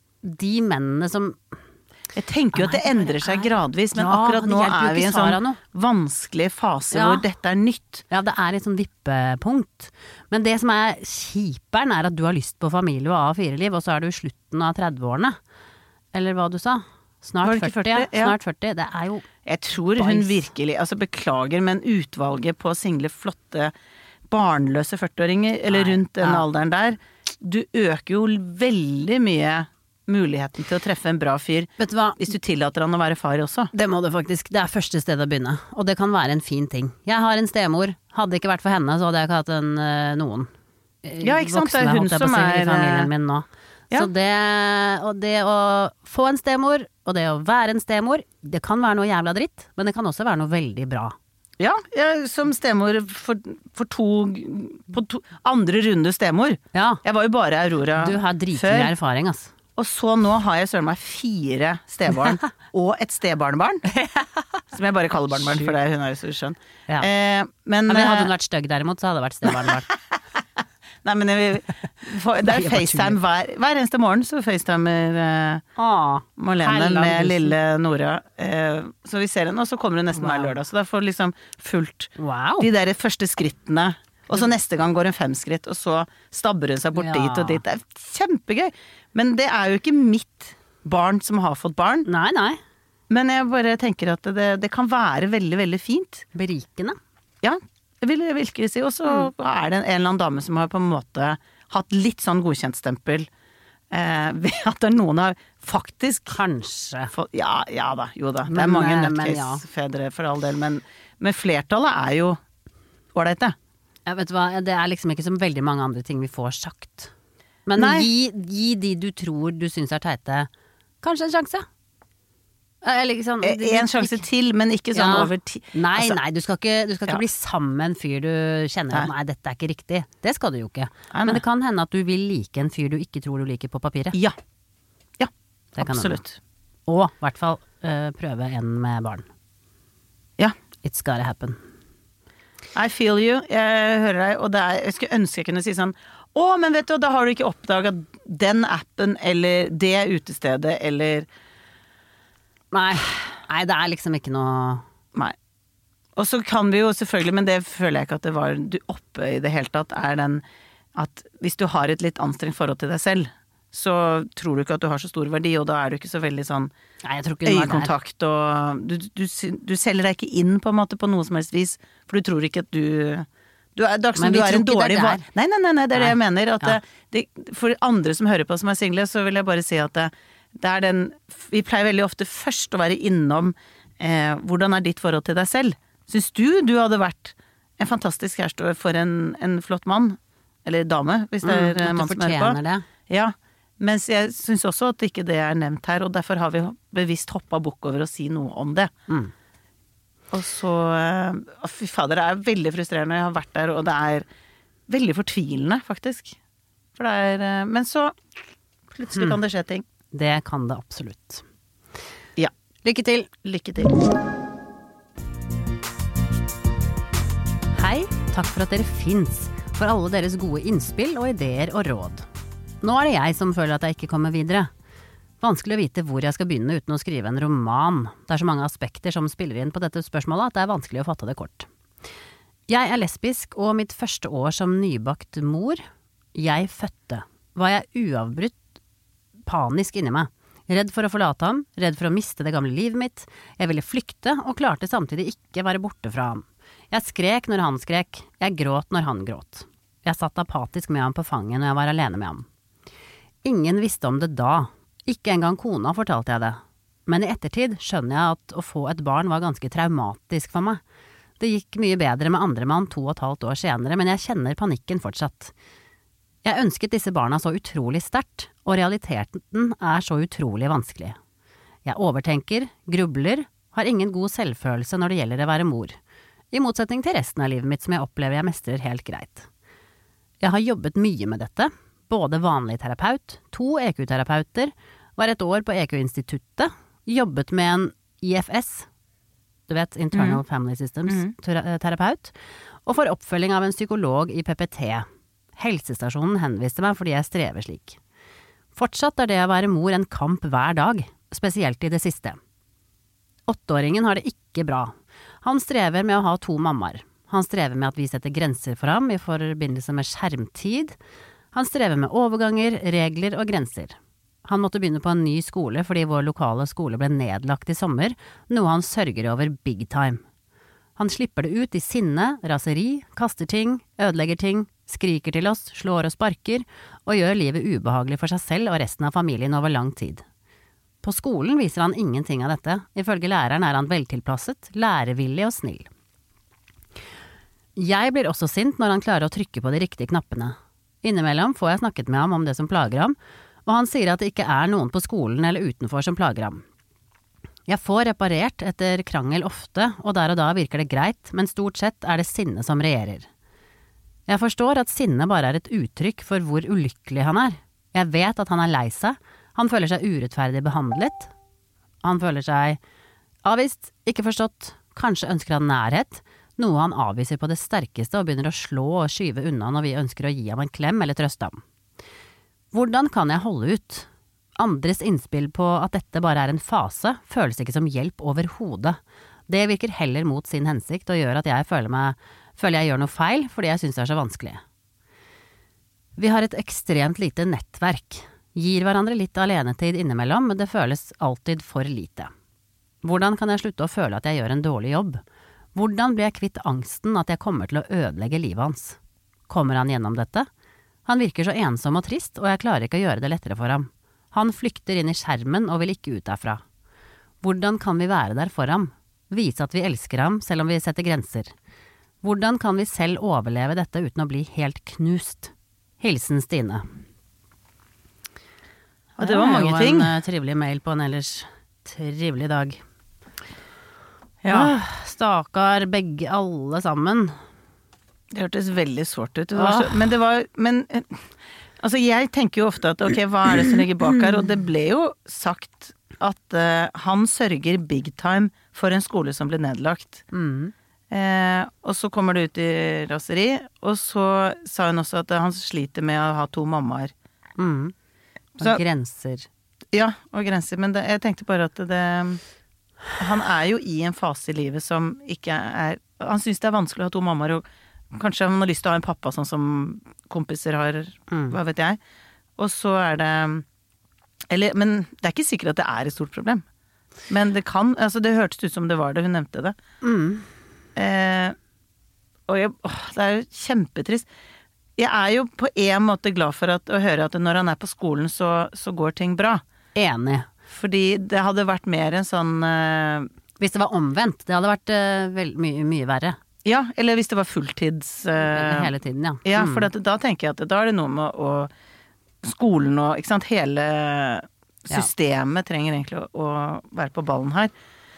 de mennene som Jeg tenker jo at det Nei, endrer det seg er- gradvis, men Ja, akkurat det nå hjelper jo er vi i ikke en Sara sånn nå. vanskelig fase Ja. hvor dette er nytt. Ja, det er et sånn vippepunkt. Men det som er kjiperen er at du har lyst på familie og A fire-liv, og så er du i slutten av trettiårene. Eller hva du sa? Snart Var det ikke førti, ja. førti? Ja. Snart førti. Det er jo Jeg tror hun Bæsj. virkelig, altså beklager, men utvalget på single, flotte, barnløse førtiåringer, eller Nei, rundt den ja. alderen der, du øker jo veldig mye muligheten til å treffe en bra fyr, Vet du hva? hvis du tillater han å være far også. Det må det faktisk. Det er første sted å begynne. Og det kan være en fin ting. Jeg har en stemor. Hadde det ikke vært for henne, så hadde jeg ikke hatt en, eh, noen eh, Ja, ikke sant? Det er voksne, hun holdt jeg på å som si, i er, familien min nå. ja. Så det, og det å få en stemor, og det å være en stemor, det kan være noe jævla dritt, men det kan også være noe veldig bra. Ja, jeg, som stemor for, for to, på to, andre runde stemor. Ja, Jeg var jo bare Aurora du har dritmye før. erfaring, ass. Og så nå har jeg søren meg fire stebarn og et stebarnbarn. Som jeg bare kaller barnebarn, for det, hun er jo så skjønn. Ja. Eh, men, Ja, men hadde eh, hun vært stygg derimot, så hadde det vært stebarnbarn. nei, men jeg, for, det Nei, er jeg bare FaceTime hver, hver eneste morgen, så FaceTimer eh, Åh, Marlene Herland med tusen. lille Nora. Eh, så vi ser henne, og så kommer hun nesten hver Wow. lørdag. Så da får liksom fulgt wow. de der første skrittene. Og så neste gang går hun fem skritt, og så stabber hun seg bort Ja. dit og dit. Det er kjempegøy. Men det er jo ikke mitt barn som har fått barn. Nei, nei. Men jeg bare tenker at det, det kan være veldig, veldig fint. Berikende. Ja, det vil jeg virkelig si. Og så Mm. er det en, en eller annen dame som har på en måte hatt litt sånn godkjentstempel. Eh, ved at det er noen har faktisk Kanskje. fått Ja, ja da, jo da. Det Men, er mange eh, men ja. nutcase-fedre for all del, men, men flertallet er jo ålreite. Ja, vet du hva, det er liksom ikke som veldig mange andre ting vi får sagt. Men Nei. gi, gi de du tror du syns er teite, kanskje en sjanse. Eller ikke sånn Eh, En sjanse til, men ikke sånn Ja. over tid. Nei, Altså, nei, du skal ikke, du skal ikke Ja. bli sammen med en fyr du kjenner at Nei. nei, dette er ikke riktig. Det skal du jo ikke. Nei, nei. Men det kan hende at du vil like en fyr du ikke tror du liker på papiret. Ja. Ja, Det kan hende. absolutt. Og i hvert fall eh, prøve en med barn. Ja. It's gotta happen. I feel you, jeg hører deg, og det er, jeg skulle ønske jeg kunne si sånn å, men vet du, da har du ikke oppdaget den appen, eller det utestedet, eller Nei, nei, det er liksom ikke noe Nei. Og så kan vi jo selvfølgelig, men det føler jeg ikke at det var du oppe i det hele tatt, er den at hvis du har et litt anstrengt forhold til deg selv, så tror du ikke at du har så stor verdi, og da er du ikke så veldig sånn Nei, jeg tror ikke hun var der. øyekontakt, og du, du, du selger deg ikke inn på en måte på noe som helst vis, for du tror ikke at du du er, det er ikke som Men vi du er tror en ikke det dårlig er va- der. Nei, nei, nei, nei, det er det jeg Nei. mener. At Ja. det, det, for andre som hører på som er single, så vil jeg bare si at det, det er den Vi pleier veldig ofte først å være innom eh, hvordan er ditt forhold til deg selv. Syns du du hadde vært en fantastisk kjæreste for en, en flott mann? Eller dame, hvis det er Mm, en at mann du som hører på. fortjener det. Ja, mens jeg syns også at ikke det er nevnt her, og derfor har vi bevisst hoppa bukk over å si noe om det. Mm. Og så eh, å, fy fader, det er veldig frustrerende. Jeg har vært der, og det er veldig fortvilende, faktisk. For det er eh, Men så plutselig kan det skje ting. Det kan det absolutt. Ja. Lykke til. Lykke til. Hei, takk for at dere fins, for alle deres gode innspill og ideer og råd. Nå er det jeg som føler at jeg ikke kommer videre. Vanskelig å vite hvor jeg skal begynne uten å skrive en roman. Det er så mange aspekter som spiller inn på dette spørsmålet at det er vanskelig å fatte det kort. Jeg er lesbisk, og mitt første år som nybakt mor, jeg fødte, var jeg uavbrutt panisk inni meg. Redd for å forlate ham, redd for å miste det gamle livet mitt. Jeg ville flykte, og klarte samtidig ikke være borte fra ham. Jeg skrek når han skrek, jeg gråt når han gråt. Jeg satt apatisk med ham på fanget når jeg var alene med ham. Ingen visste om det da. Ikke engang kona fortalte jeg det. Men i ettertid skjønner jeg at å få et barn var ganske traumatisk for meg. Det gikk mye bedre med andre mann to og et halvt år senere, men jeg kjenner panikken fortsatt. Jeg ønsket disse barna så utrolig sterkt, og realiteten er så utrolig vanskelig. Jeg overtenker, grubler, har ingen god selvfølelse når det gjelder å være mor. I motsetning til resten av livet mitt som jeg opplever jeg mestrer helt greit. Jeg har jobbet mye med dette, både vanlig terapeut, to E Q-terapeuter, var et år på E Q-instituttet, jobbet med en I F S, du vet, Internal mm. Family Systems, mm. terapeut, og for oppfølging av en psykolog i P P T. Helsestasjonen henviste meg fordi jeg strever slik. Fortsatt er det å være mor en kamp hver dag, spesielt i det siste. Åtteåringen har det ikke bra. Han strever med å ha to mammaer. Han strever med at vi setter grenser for ham i forbindelse med skjermtid. Han strever med overganger, regler og grenser. Han måtte begynne på en ny skole fordi vår lokale skole ble nedlagt i sommer, noe han sørger over big time. Han slipper det ut i sinne, raseri, kaster ting, ødelegger ting, skriker til oss, slår og sparker, og gjør livet ubehagelig for seg selv og resten av familien over lang tid. På skolen viser han ingenting av dette. Ifølge læreren er han veltilpasset, lærevillig og snill. Jeg blir også sint når han klarer å trykke på de riktige knappene. Innimellom får jeg snakket med ham om det som plager ham, og han sier at det ikke er noen på skolen eller utenfor som plager ham. Jeg får reparert etter krangel ofte, og der og da virker det greit, men stort sett er det sinne som regjerer. Jeg forstår at sinne bare er et uttrykk for hvor ulykkelig han er. Jeg vet at han er lei seg, han føler seg urettferdig behandlet, han føler seg avvist, ikke forstått, kanskje ønsker han nærhet, noe han avviser på det sterkeste og begynner å slå og skyve unna når vi ønsker å gi ham en klem eller trøste ham. Hvordan kan jeg holde ut? Andres innspill på at dette bare er en fase føles ikke som hjelp overhodet. Det virker heller mot sin hensikt og gjør at jeg føler meg, føler jeg gjør noe feil fordi jeg synes det er så vanskelig. Vi har et ekstremt lite nettverk. Gir hverandre litt alenetid innimellom, men det føles alltid for lite. Hvordan kan jeg slutte å føle at jeg gjør en dårlig jobb? Hvordan blir jeg kvitt angsten at jeg kommer til å ødelegge livet hans? Kommer han gjennom dette? Han virker så ensom og trist, og jeg klarer ikke å gjøre det lettere for ham. Han flykter inn i skjermen og vil ikke ut derfra. Hvordan kan vi være der for ham? Vise at vi elsker ham, selv om vi setter grenser. Hvordan kan vi selv overleve dette uten å bli helt knust? Hilsen Stine. Og det var mange ting. Det var en uh, trivelig mail på en ellers trivelig dag. Ja. Åh, stakkar begge alle sammen. Det hørtes veldig sårt ut. Det var så, men det var, men, altså jeg tenker jo ofte at, ok, hva er det som ligger bak her? Og det ble jo sagt at uh, han sørger big time for en skole som ble nedlagt. Mm. Eh, og så kommer det ut i raseri, og så sa hun også at han sliter med å ha to mammaer. Mm. Og så, grenser. Ja, og grenser, men det, jeg tenkte bare at det, han er jo i en fase i livet som ikke er, han synes det er vanskelig å ha to mammaer, og kanskje han har lyst til å ha en pappa sånn som kompiser har, mm. hva vet jeg. Og så er det, eller, men det er ikke sikkert at det er et stort problem. Men det kan, altså det hørtes ut som det var det, hun nevnte det. Mm. Eh, og jeg, åh, det er jo kjempetrist. Jeg er jo på en måte glad for at, å høre at når han er på skolen så, så går ting bra. Enig. Fordi det hadde vært mer en sånn eh, hvis det var omvendt, det hadde vært uh, vel, mye, mye verre. Ja, eller hvis det var fulltids uh, hele tiden, ja. Ja, mm. for at, da tenker jeg at da er det noe med å skolen og, ikke sant, hele systemet ja. Trenger egentlig å, å være på ballen her.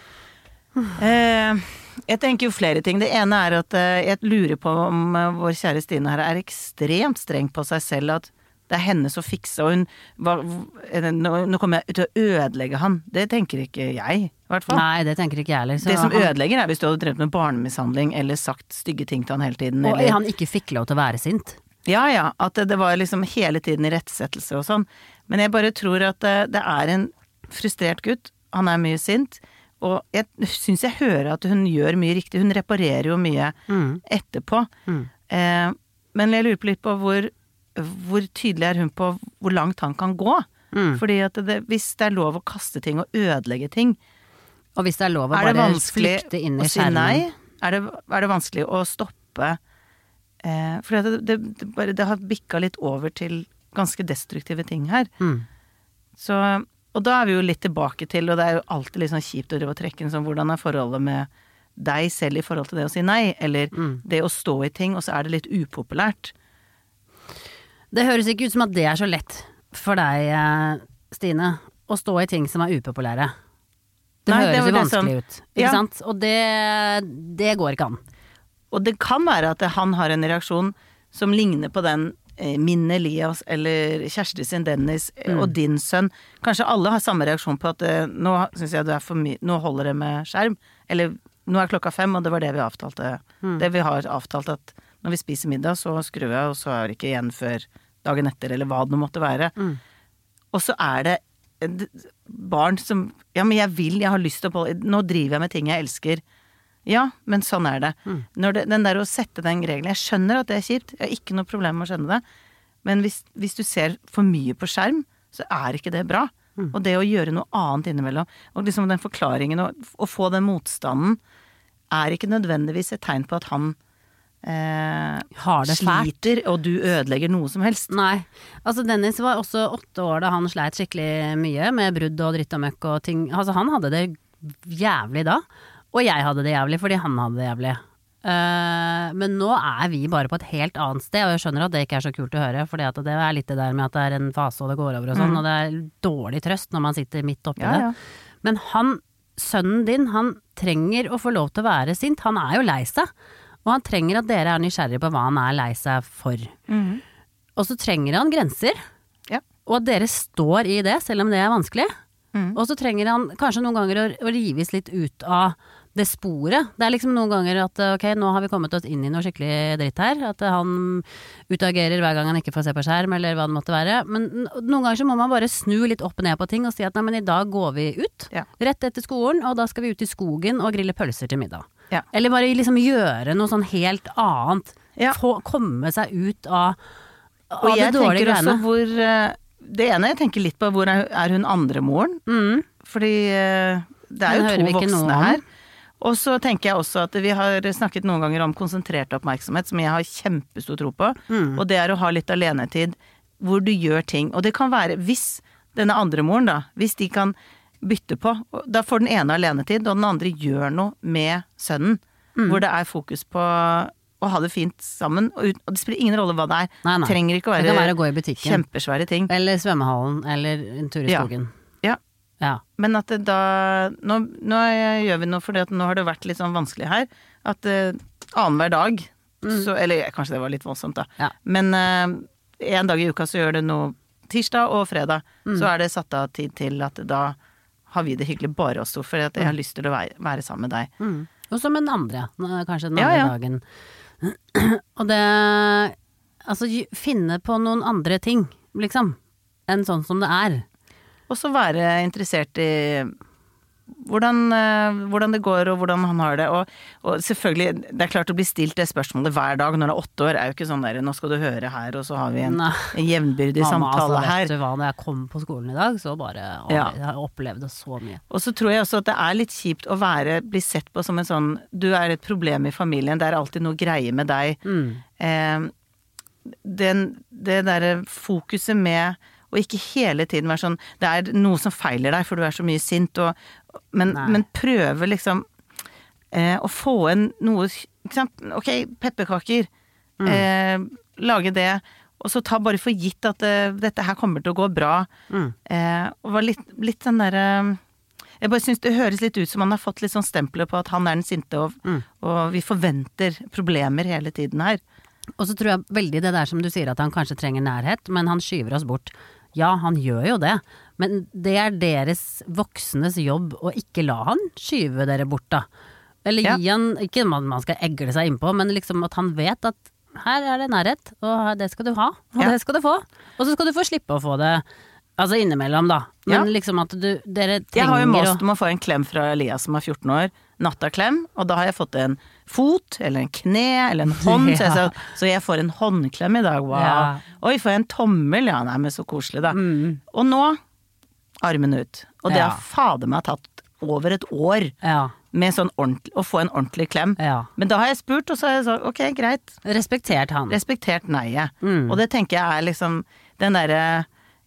Mm. Eh, jeg tenker jo flere ting. Det ene er at eh, jeg lurer på om eh, vår kjære Stine her er ekstremt streng på seg selv, at det er hennes å fikse, og hun hva, nå, nå kommer jeg til å ødelegge han. Det tenker ikke jeg, i hvert fall. Nei, det tenker ikke jeg heller. Det som han... ødelegger er hvis du hadde drevet med barnemishandling eller sagt stygge ting til han hele tiden. Og eller... han ikke fikk lov til å være sint. Ja, ja, at det, det var liksom hele tiden i rettsettelse og sånn. Men jeg bare tror at det, det er en frustrert gutt. Han er mye sint. Og jeg synes jeg hører at hun gjør mye riktig. Hun reparerer jo mye mm. etterpå. Mm. Eh, men jeg lurer på litt på hvor, hvor tydelig er hun på hvor langt han kan gå. Mm. Fordi at det, hvis det er lov å kaste ting og ødelegge ting, og hvis det er lov å bare flykte inn i skjermen, nei, er det, er det vanskelig å stoppe eh, fordi at det, det, det, bare, det har bikket litt over til ganske destruktive ting her. Mm. Så og da er vi jo litt tilbake til, og det er jo alltid litt sånn kjipt å drive og trekke en sånn, hvordan er forholdet med deg selv i forhold til det å si nei, eller mm. det å stå i ting, og så er det litt upopulært. Det høres ikke ut som at det er så lett for deg, Stine, å stå i ting som er upopulære. Det nei, høres det jo vanskelig sånn, ut, ikke ja. sant? Og det, det går ikke an. Og det kan være at han har en reaksjon som ligner på den min Elias eller Kjersti sin Dennis mm. og din sønn. Kanskje alle har samme reaksjon på at uh, nå synes jeg du er for mye, nå holder det med skjerm, eller nå er klokka fem, og det var det vi avtalte. Mm. Det vi har avtalt at når vi spiser middag, så skrur jeg, og så er det ikke igjen før dagen etter, eller hva det måtte være. Mm. Og så er det barn som, ja, men jeg vil, jeg har lyst til å, nå driver jeg med ting jeg elsker. Ja, men sånn er det. Mm. Når det, den der å sette den regelen, jeg skjønner at det er kjipt, jeg har ikke noe problem med å skjønne det, men hvis, hvis du ser for mye på skjerm, så er ikke det bra. Mm. Og det å gjøre noe annet innimellom, og liksom den forklaringen, og, å få den motstanden, er ikke nødvendigvis et tegn på at han eh, har det sliter, fælt. Og du ødelegger noe som helst. Nei, altså Dennis var også åtte år da han sleit skikkelig mye med brudd og dritt og møkk og ting, altså han hadde det jævlig da. Og jeg hadde det jævlig, fordi han hadde det jævlig. Uh, men nå er vi bare på et helt annet sted, og jeg skjønner at det ikke er så kult å høre, fordi at det er litt det der med at det er en fase og det går over og sånn, mm. og det er dårlig trøst når man sitter midt oppi ja, ja. det. Men han, sønnen din, han trenger å få lov til å være sint. Han er jo lei seg, og han trenger at dere er nysgjerrige på hva han er lei seg for. Mm. Og så trenger han grenser, ja. og at dere står i det, selv om det er vanskelig. Mm. Og så trenger han kanskje noen ganger å, å rives litt ut av det sporet. Det er liksom noen ganger at ok, nå har vi kommet oss inn i noe skikkelig dritt her, at han utagerer hver gang han ikke får se på skjerm, eller hva det måtte være. Men noen ganger så må man bare snu litt opp og ned på ting og si at nei, men i dag går vi ut, ja. rett etter skolen, og da skal vi ut i skogen og grille pølser til middag. Ja. Eller bare liksom gjøre noe sånn helt annet. Ja. Få, komme seg ut av, av det dårlige greiene. Og jeg tenker også hvor, det ene jeg tenker litt på, hvor er, er hun andre moren? Mm. Fordi det er jo to voksne her. Og så tenker jeg også at vi har snakket noen ganger om konsentrert oppmerksomhet, som jeg har kjempestor tro på, mm. og det er å ha litt alenetid, hvor du gjør ting. Og det kan være, hvis denne andre moren da, hvis de kan bytte på, da får den ene alenetid, og den andre gjør noe med sønnen, mm. hvor det er fokus på å ha det fint sammen, og det spiller ingen rolle hva det er. Nei, nei. Trenger ikke å være, det kan være å gå i butikken, kjempesvære ting. Eller svømmehallen, eller en tur i skogen. Ja. Ja. Men at det da nå, nå gjør vi noe fordi at nå har det vært litt sånn vanskelig her at uh, annenhver dag mm. så, eller kanskje det var litt voldsomt da ja. Men uh, en dag i uka så gjør det noe tirsdag og fredag mm. så er det satt av tid til at da har vi det hyggelig bare oss to fordi at jeg har lyst til å være, være sammen med deg mm. og som en andre, kanskje den andre ja, ja. dagen og det altså finne på noen andre ting liksom, enn sånn som det er. Og så være interessert i hvordan, hvordan det går og hvordan han har det. Og, og selvfølgelig, det er klart å bli stilt det spørsmålet hver dag når det er åtte år, er jo ikke sånn der, nå skal du høre her, og så har vi en, en jevnbyrdig samtale altså, her. Vet du hva, når jeg kom på skolen i dag, så bare, å, ja. jeg har opplevd det så mye. Og så tror jeg også at det er litt kjipt å være, bli sett på som en sånn, du er et problem i familien, det er alltid noe greie med deg. Mm. Eh, den, det der fokuset med og ikke hele tiden være sånn, det er noe som feiler deg, for du er så mye sint, og, men, men prøve liksom eh, å få en noe, ikke sant? Ok, pepperkaker, mm. eh, lage det, og så ta bare for gitt at eh, dette her kommer til å gå bra, mm. eh, og var litt, litt den der, eh, jeg bare synes det høres litt ut som han har fått litt sånn stempler på at han er den sinte, og, mm. og vi forventer problemer hele tiden her. Og så tror jeg veldig det der som du sier at han kanskje trenger nærhet, men han skyver oss bort. Ja, han gjør jo det, men det er deres voksnes jobb å ikke la han skyve dere bort da. Eller ja. gi han, ikke man, man skal egle seg innpå, men liksom at han vet at her er det nærhet, og det skal du ha, og ja. det skal du få. Og så skal du få slippe å få det, altså innimellom da. Men ja. liksom at du, dere trenger å... Jeg har jo måst om å få en klem fra Elias som er fjorten år, nattaklem, og da har jeg fått en fot, eller en kne, eller en hånd, ja. så, jeg, så, så jeg får en håndklem i dag, wow. Ja. Oi, får jeg en tommel, ja, nei, men så koselig da. Mm. Og nå, armen ut. Og det ja. har fader meg tatt over et år, ja. med sånn ordentlig, å få en ordentlig klem. Ja. Men da har jeg spurt, og så har jeg sagt, ok, greit. Respektert han. Respektert nei, mm. og det tenker jeg er liksom, den derre,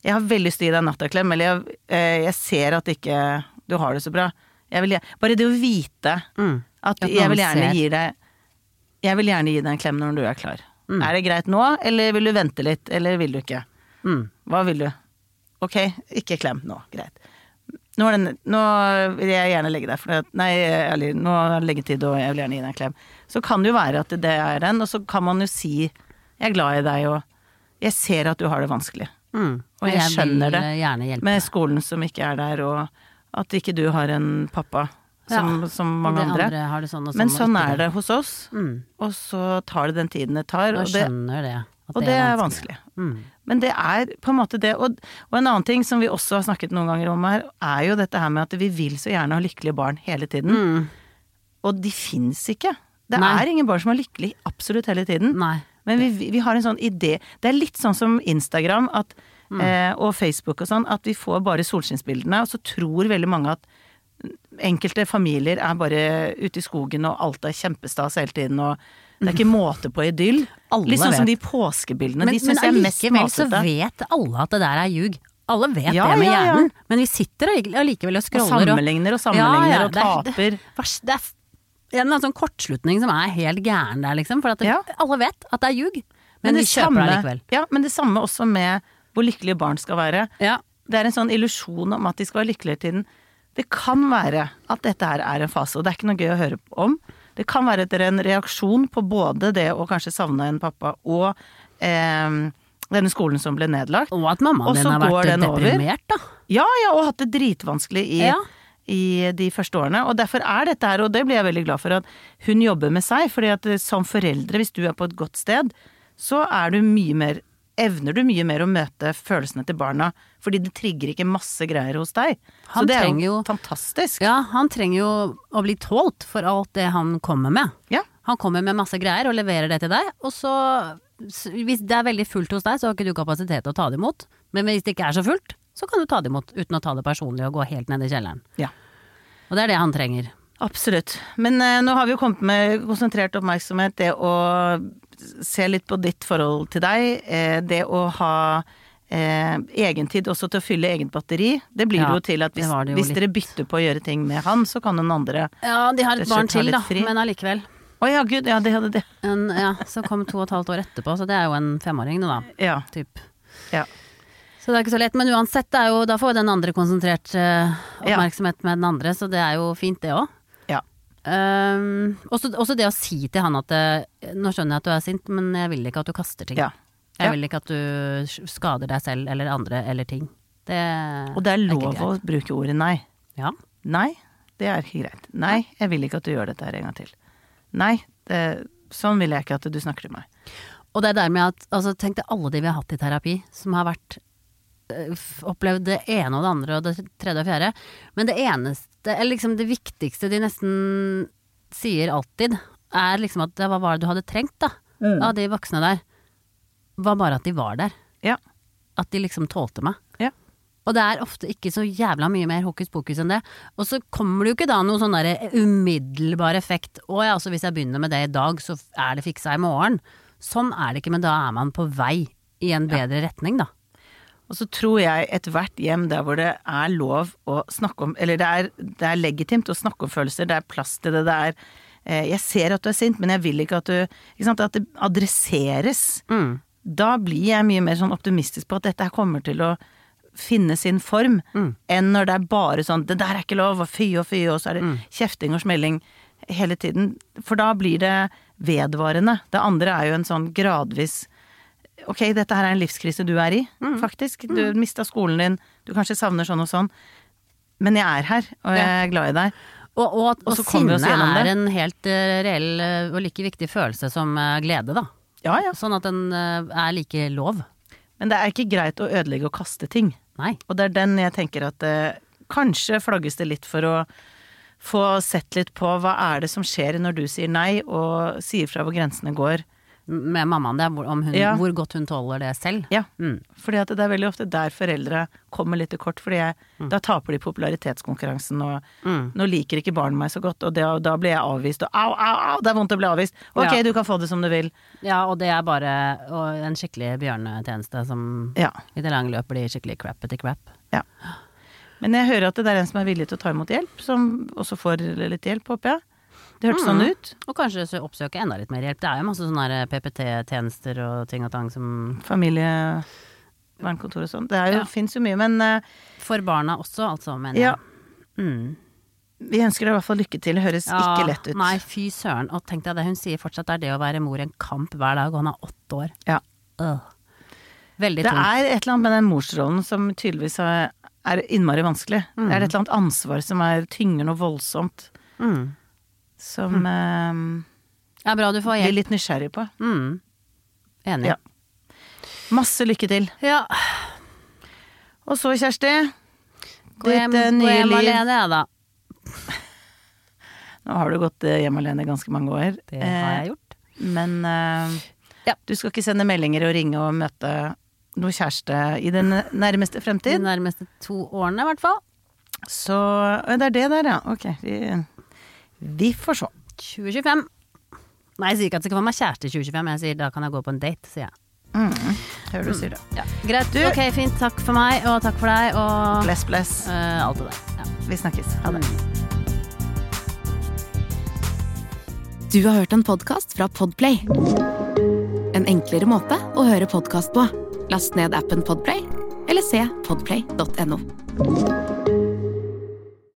jeg har veldig lyst til å gi deg en nattaklem, eller jeg, eh, jeg ser at ikke du har det så bra. Jeg vil, bare det å vite Mm. at At jeg noen vil gjerne ser. gi deg Jeg vil gjerne gi deg en klem når du er klar. Mm. Er det greit nå, eller vil du vente litt, eller vil du ikke? Mm. Hva vil du? Ok, ikke klem nå, greit. Nå, er det, nå vil jeg gjerne legge deg, for at, nei, eller, nå er det leggetid, og jeg vil gjerne gi deg en klem. Så kan det jo være at det er den, og så kan man jo si, jeg er glad i deg, og jeg ser at du har det vanskelig. Mm. Og jeg skjønner vil det, gjerne hjelpe med deg. skolen som ikke er der, og at ikke du har en pappa som, Ja, som mange det andre. andre har det sånn og sånn, Men og sånn ikke er det hos oss, Mm. og så tar det den tiden det tar, Jeg og det, skjønner det. at og det er vanskelig. Mm. Men det er på en måte det, og, og en annen ting som vi også har snakket noen ganger om her, er jo dette her med at vi vil så gjerne ha lykkelige barn hele tiden, Mm. og de finnes ikke. Det Nei. er ingen barn som er lykkelig absolutt hele tiden. Nei. Men vi, vi har en sånn idé, det er litt sånn som Instagram at, Mm. eh, og Facebook og sånn, at vi får bare solskinnsbildene, og så tror veldig mange at enkelte familier er bare ute i skogen, og alt er kjempestas hele tiden, og det er ikke måte på idyll. Alle Litt sånn som vet. de påskebildene, Men, de men synes jeg er mest allikevel så matete. vet alle at det der er ljug. Alle vet Ja, det med ja, ja. hjernen, men vi sitter allike- allikevel og Og scroller sammenligner og sammenligner Ja, ja, og det er- taper. Vers- Det er f- en eller annen sånn kortslutning som er helt gæren der, liksom. For at det, Ja. alle vet at det er ljug, men, det vi kjøper samme- det allikevel. Ja, men det samme også med hvor lykkelige barn skal være. Ja. Det er en sånn illusjon om at de skal være lykkelige hele tiden. Det kan være at dette her er en fase, og det er ikke noe gøy å høre om. Det kan være etter en reaksjon på både det å kanskje savne en pappa og eh, denne skolen som ble nedlagt. Og at mammaen Og din så har går vært den over. deprimert, da. Ja, ja, og hatt det dritvanskelig i, Ja. i de første årene. Og derfor er dette her, og det blir jeg veldig glad for, at hun jobber med seg. Fordi at som foreldre, hvis du er på et godt sted, så er du mye mer evner du mye mer å møte følelsene til barna, fordi det trigger ikke masse greier hos deg. Han så det er trenger jo jo- fantastisk. Ja, han trenger jo å bli tålt for alt det han kommer med. Ja. Han kommer med masse greier og leverer det til deg, og så s- hvis det er veldig fullt hos deg, så har ikke du kapasitet til å ta det imot. Men hvis det ikke er så fullt, så kan du ta det imot uten å ta det personlig og gå helt ned i kjelleren. Ja. Og det er det han trenger. Absolutt. Men eh, nå har vi jo kommet med konsentrert oppmerksomhet, det å se litt på ditt forhold til deg, eh, det å ha eh, egentid også til å fylle eget batteri. Det blir Ja, jo til at hvis, det var det jo hvis litt. dere bytter på å gjøre ting med han, så kan noen andre Ja, de har Rett et og barn slett ta til, litt da, fri. men allikevel. Å ja, gud, ja, det hadde det. En, ja, så kom to og et halvt år etterpå, så det er jo en femåring nå, da. Ja. Typ. Ja. Så det er ikke så lett, men uansett, det er jo, da får jo den andre konsentrert eh, Ja. oppmerksomhet med den andre, så det er jo fint det òg. Ja. Um, også, også det å si til han at eh, nå skjønner jeg at du er sint, men jeg vil ikke at du kaster ting. Ja. Jeg Ja. vil ikke at du skader deg selv eller andre eller ting. Det Og det er ikke lov å greit. bruke ordet nei. Ja. Nei, det er ikke greit. Nei, jeg vil ikke at du gjør dette her en gang til. Nei, det, sånn vil jeg ikke at du snakker til meg. Og det er der med at, altså tenk deg alle de vi har hatt i terapi, som har vært øh, f- opplevd det ene og det andre og det tredje og fjerde. Men det eneste, eller liksom det viktigste de nesten sier alltid, er liksom at det, hva var det du hadde trengt da, av de voksne der, var bare at de var der. Ja. At de liksom tålte meg. Ja. Og det er ofte ikke så jævla mye mer hokus pokus enn det. Og så kommer det jo ikke da noen sånn der umiddelbar effekt. Å ja, altså hvis jeg begynner med det i dag, så er det fiksa i morgen. Sånn er det ikke, men da er man på vei i en bedre retning, da. Og så tror jeg ethvert hjem der hvor det er lov å snakke om, eller det er, det er legitimt å snakke om følelser, det er plass til det, det er eh, jeg ser at du er sint, men jeg vil ikke at du, ikke sant, at det adresseres. Mm. Da blir jeg mye mer sånn optimistisk på at dette her kommer til å finne sin form, Mm. enn når det er bare sånn, det der er ikke lov, og fy og fy, og så er det Mm. kjefting og smelling hele tiden. For da blir det vedvarende. Det andre er jo en sånn gradvis, ok, dette her er en livskrise du er i, Mm. faktisk. Du mistet skolen din, du kanskje savner sånn og sånn, men jeg er her, og jeg er glad i deg. Og, og, at- Og og så kommer vi oss sinne gjennom er det. en helt eh, reell eh, og like viktig følelse som eh, glede, da. Ja, ja. Sånn at den eh, er like lov. Men det er ikke greit å ødelegge og kaste ting. Nei. Og det er den jeg tenker at eh, kanskje flagges det litt for å få sett litt på hva er det som skjer når du sier nei, og sier fra hvor grensene går. med mammaen det, om hun, Ja. hvor godt hun tåler det selv. Ja, Mm. fordi at det er veldig ofte der foreldre kommer litt til kort, fordi jeg, Mm. da taper de popularitetskonkurransen, og Mm. nå liker ikke barnet meg så godt, og, det, og da blir jeg avvist, og au, au, au, det er vondt å bli avvist. Ok, Ja. du kan få det som du vil. Ja, og det er bare og en skikkelig bjørnetjeneste som Ja, i det lange løp blir skikkelig crap etter crap. ja. Men jeg hører at det er en som er villig til å ta imot hjelp, som også får litt hjelp, håper jeg. Det hørtes Mm. sånn ut. Og kanskje så oppsøke enda litt mer hjelp. Det er jo masse sånne her P P T-tjenester og ting og tang som Familievernkontor og sånn. Det er jo, Ja. finnes jo mye, men uh, For barna også, altså, mener ja, jeg. Mm. vi ønsker deg i hvert fall lykke til. Det høres Ja, ikke lett ut. Nei, fy søren. Og tenk deg det hun sier fortsatt, er det å være mor en kamp hver dag, og han er åtte år. Ja. Øh. Veldig Det tungt. er et eller annet med den morsrollen som tydeligvis er, er innmari vanskelig. Mm. Det er et eller annet ansvar som er tynger noe voldsomt, Mm. som eh, Ja, bra du får blir hjelp. litt nysgjerrig på. Mm. Enig. Ja. Masse lykke til. Ja. Og så, Kjersti, Gå hjem, ditt eh, gå nye hjem liv. alene, ja da. Nå har du gått eh, hjem alene i ganske mange år. Det har jeg gjort. Eh, men eh, Ja. du skal ikke sende meldinger og ringe og møte noe kjæreste i den nærmeste De fremtid. nærmeste to årene, i hvert fall. Så eh, det er det der, ja. Ok, vi, vi får se. tjue tjuefem. Nei, jeg sier ikke at jeg skal få meg kjæreste i tjue tjuefem, jeg sier da kan jeg gå på en date, sier jeg. Mm. Hører du sier det. Ja. Greit. Du- Ok, fint. Takk for meg, og takk for deg, og Bless, bless. eh, alt det der. Ja. Vi snakkes. Ha det. Du har hørt en podcast fra Podplay. En enklere måte å høre podcast på. Last ned appen Podplay, eller se podplay punktum no.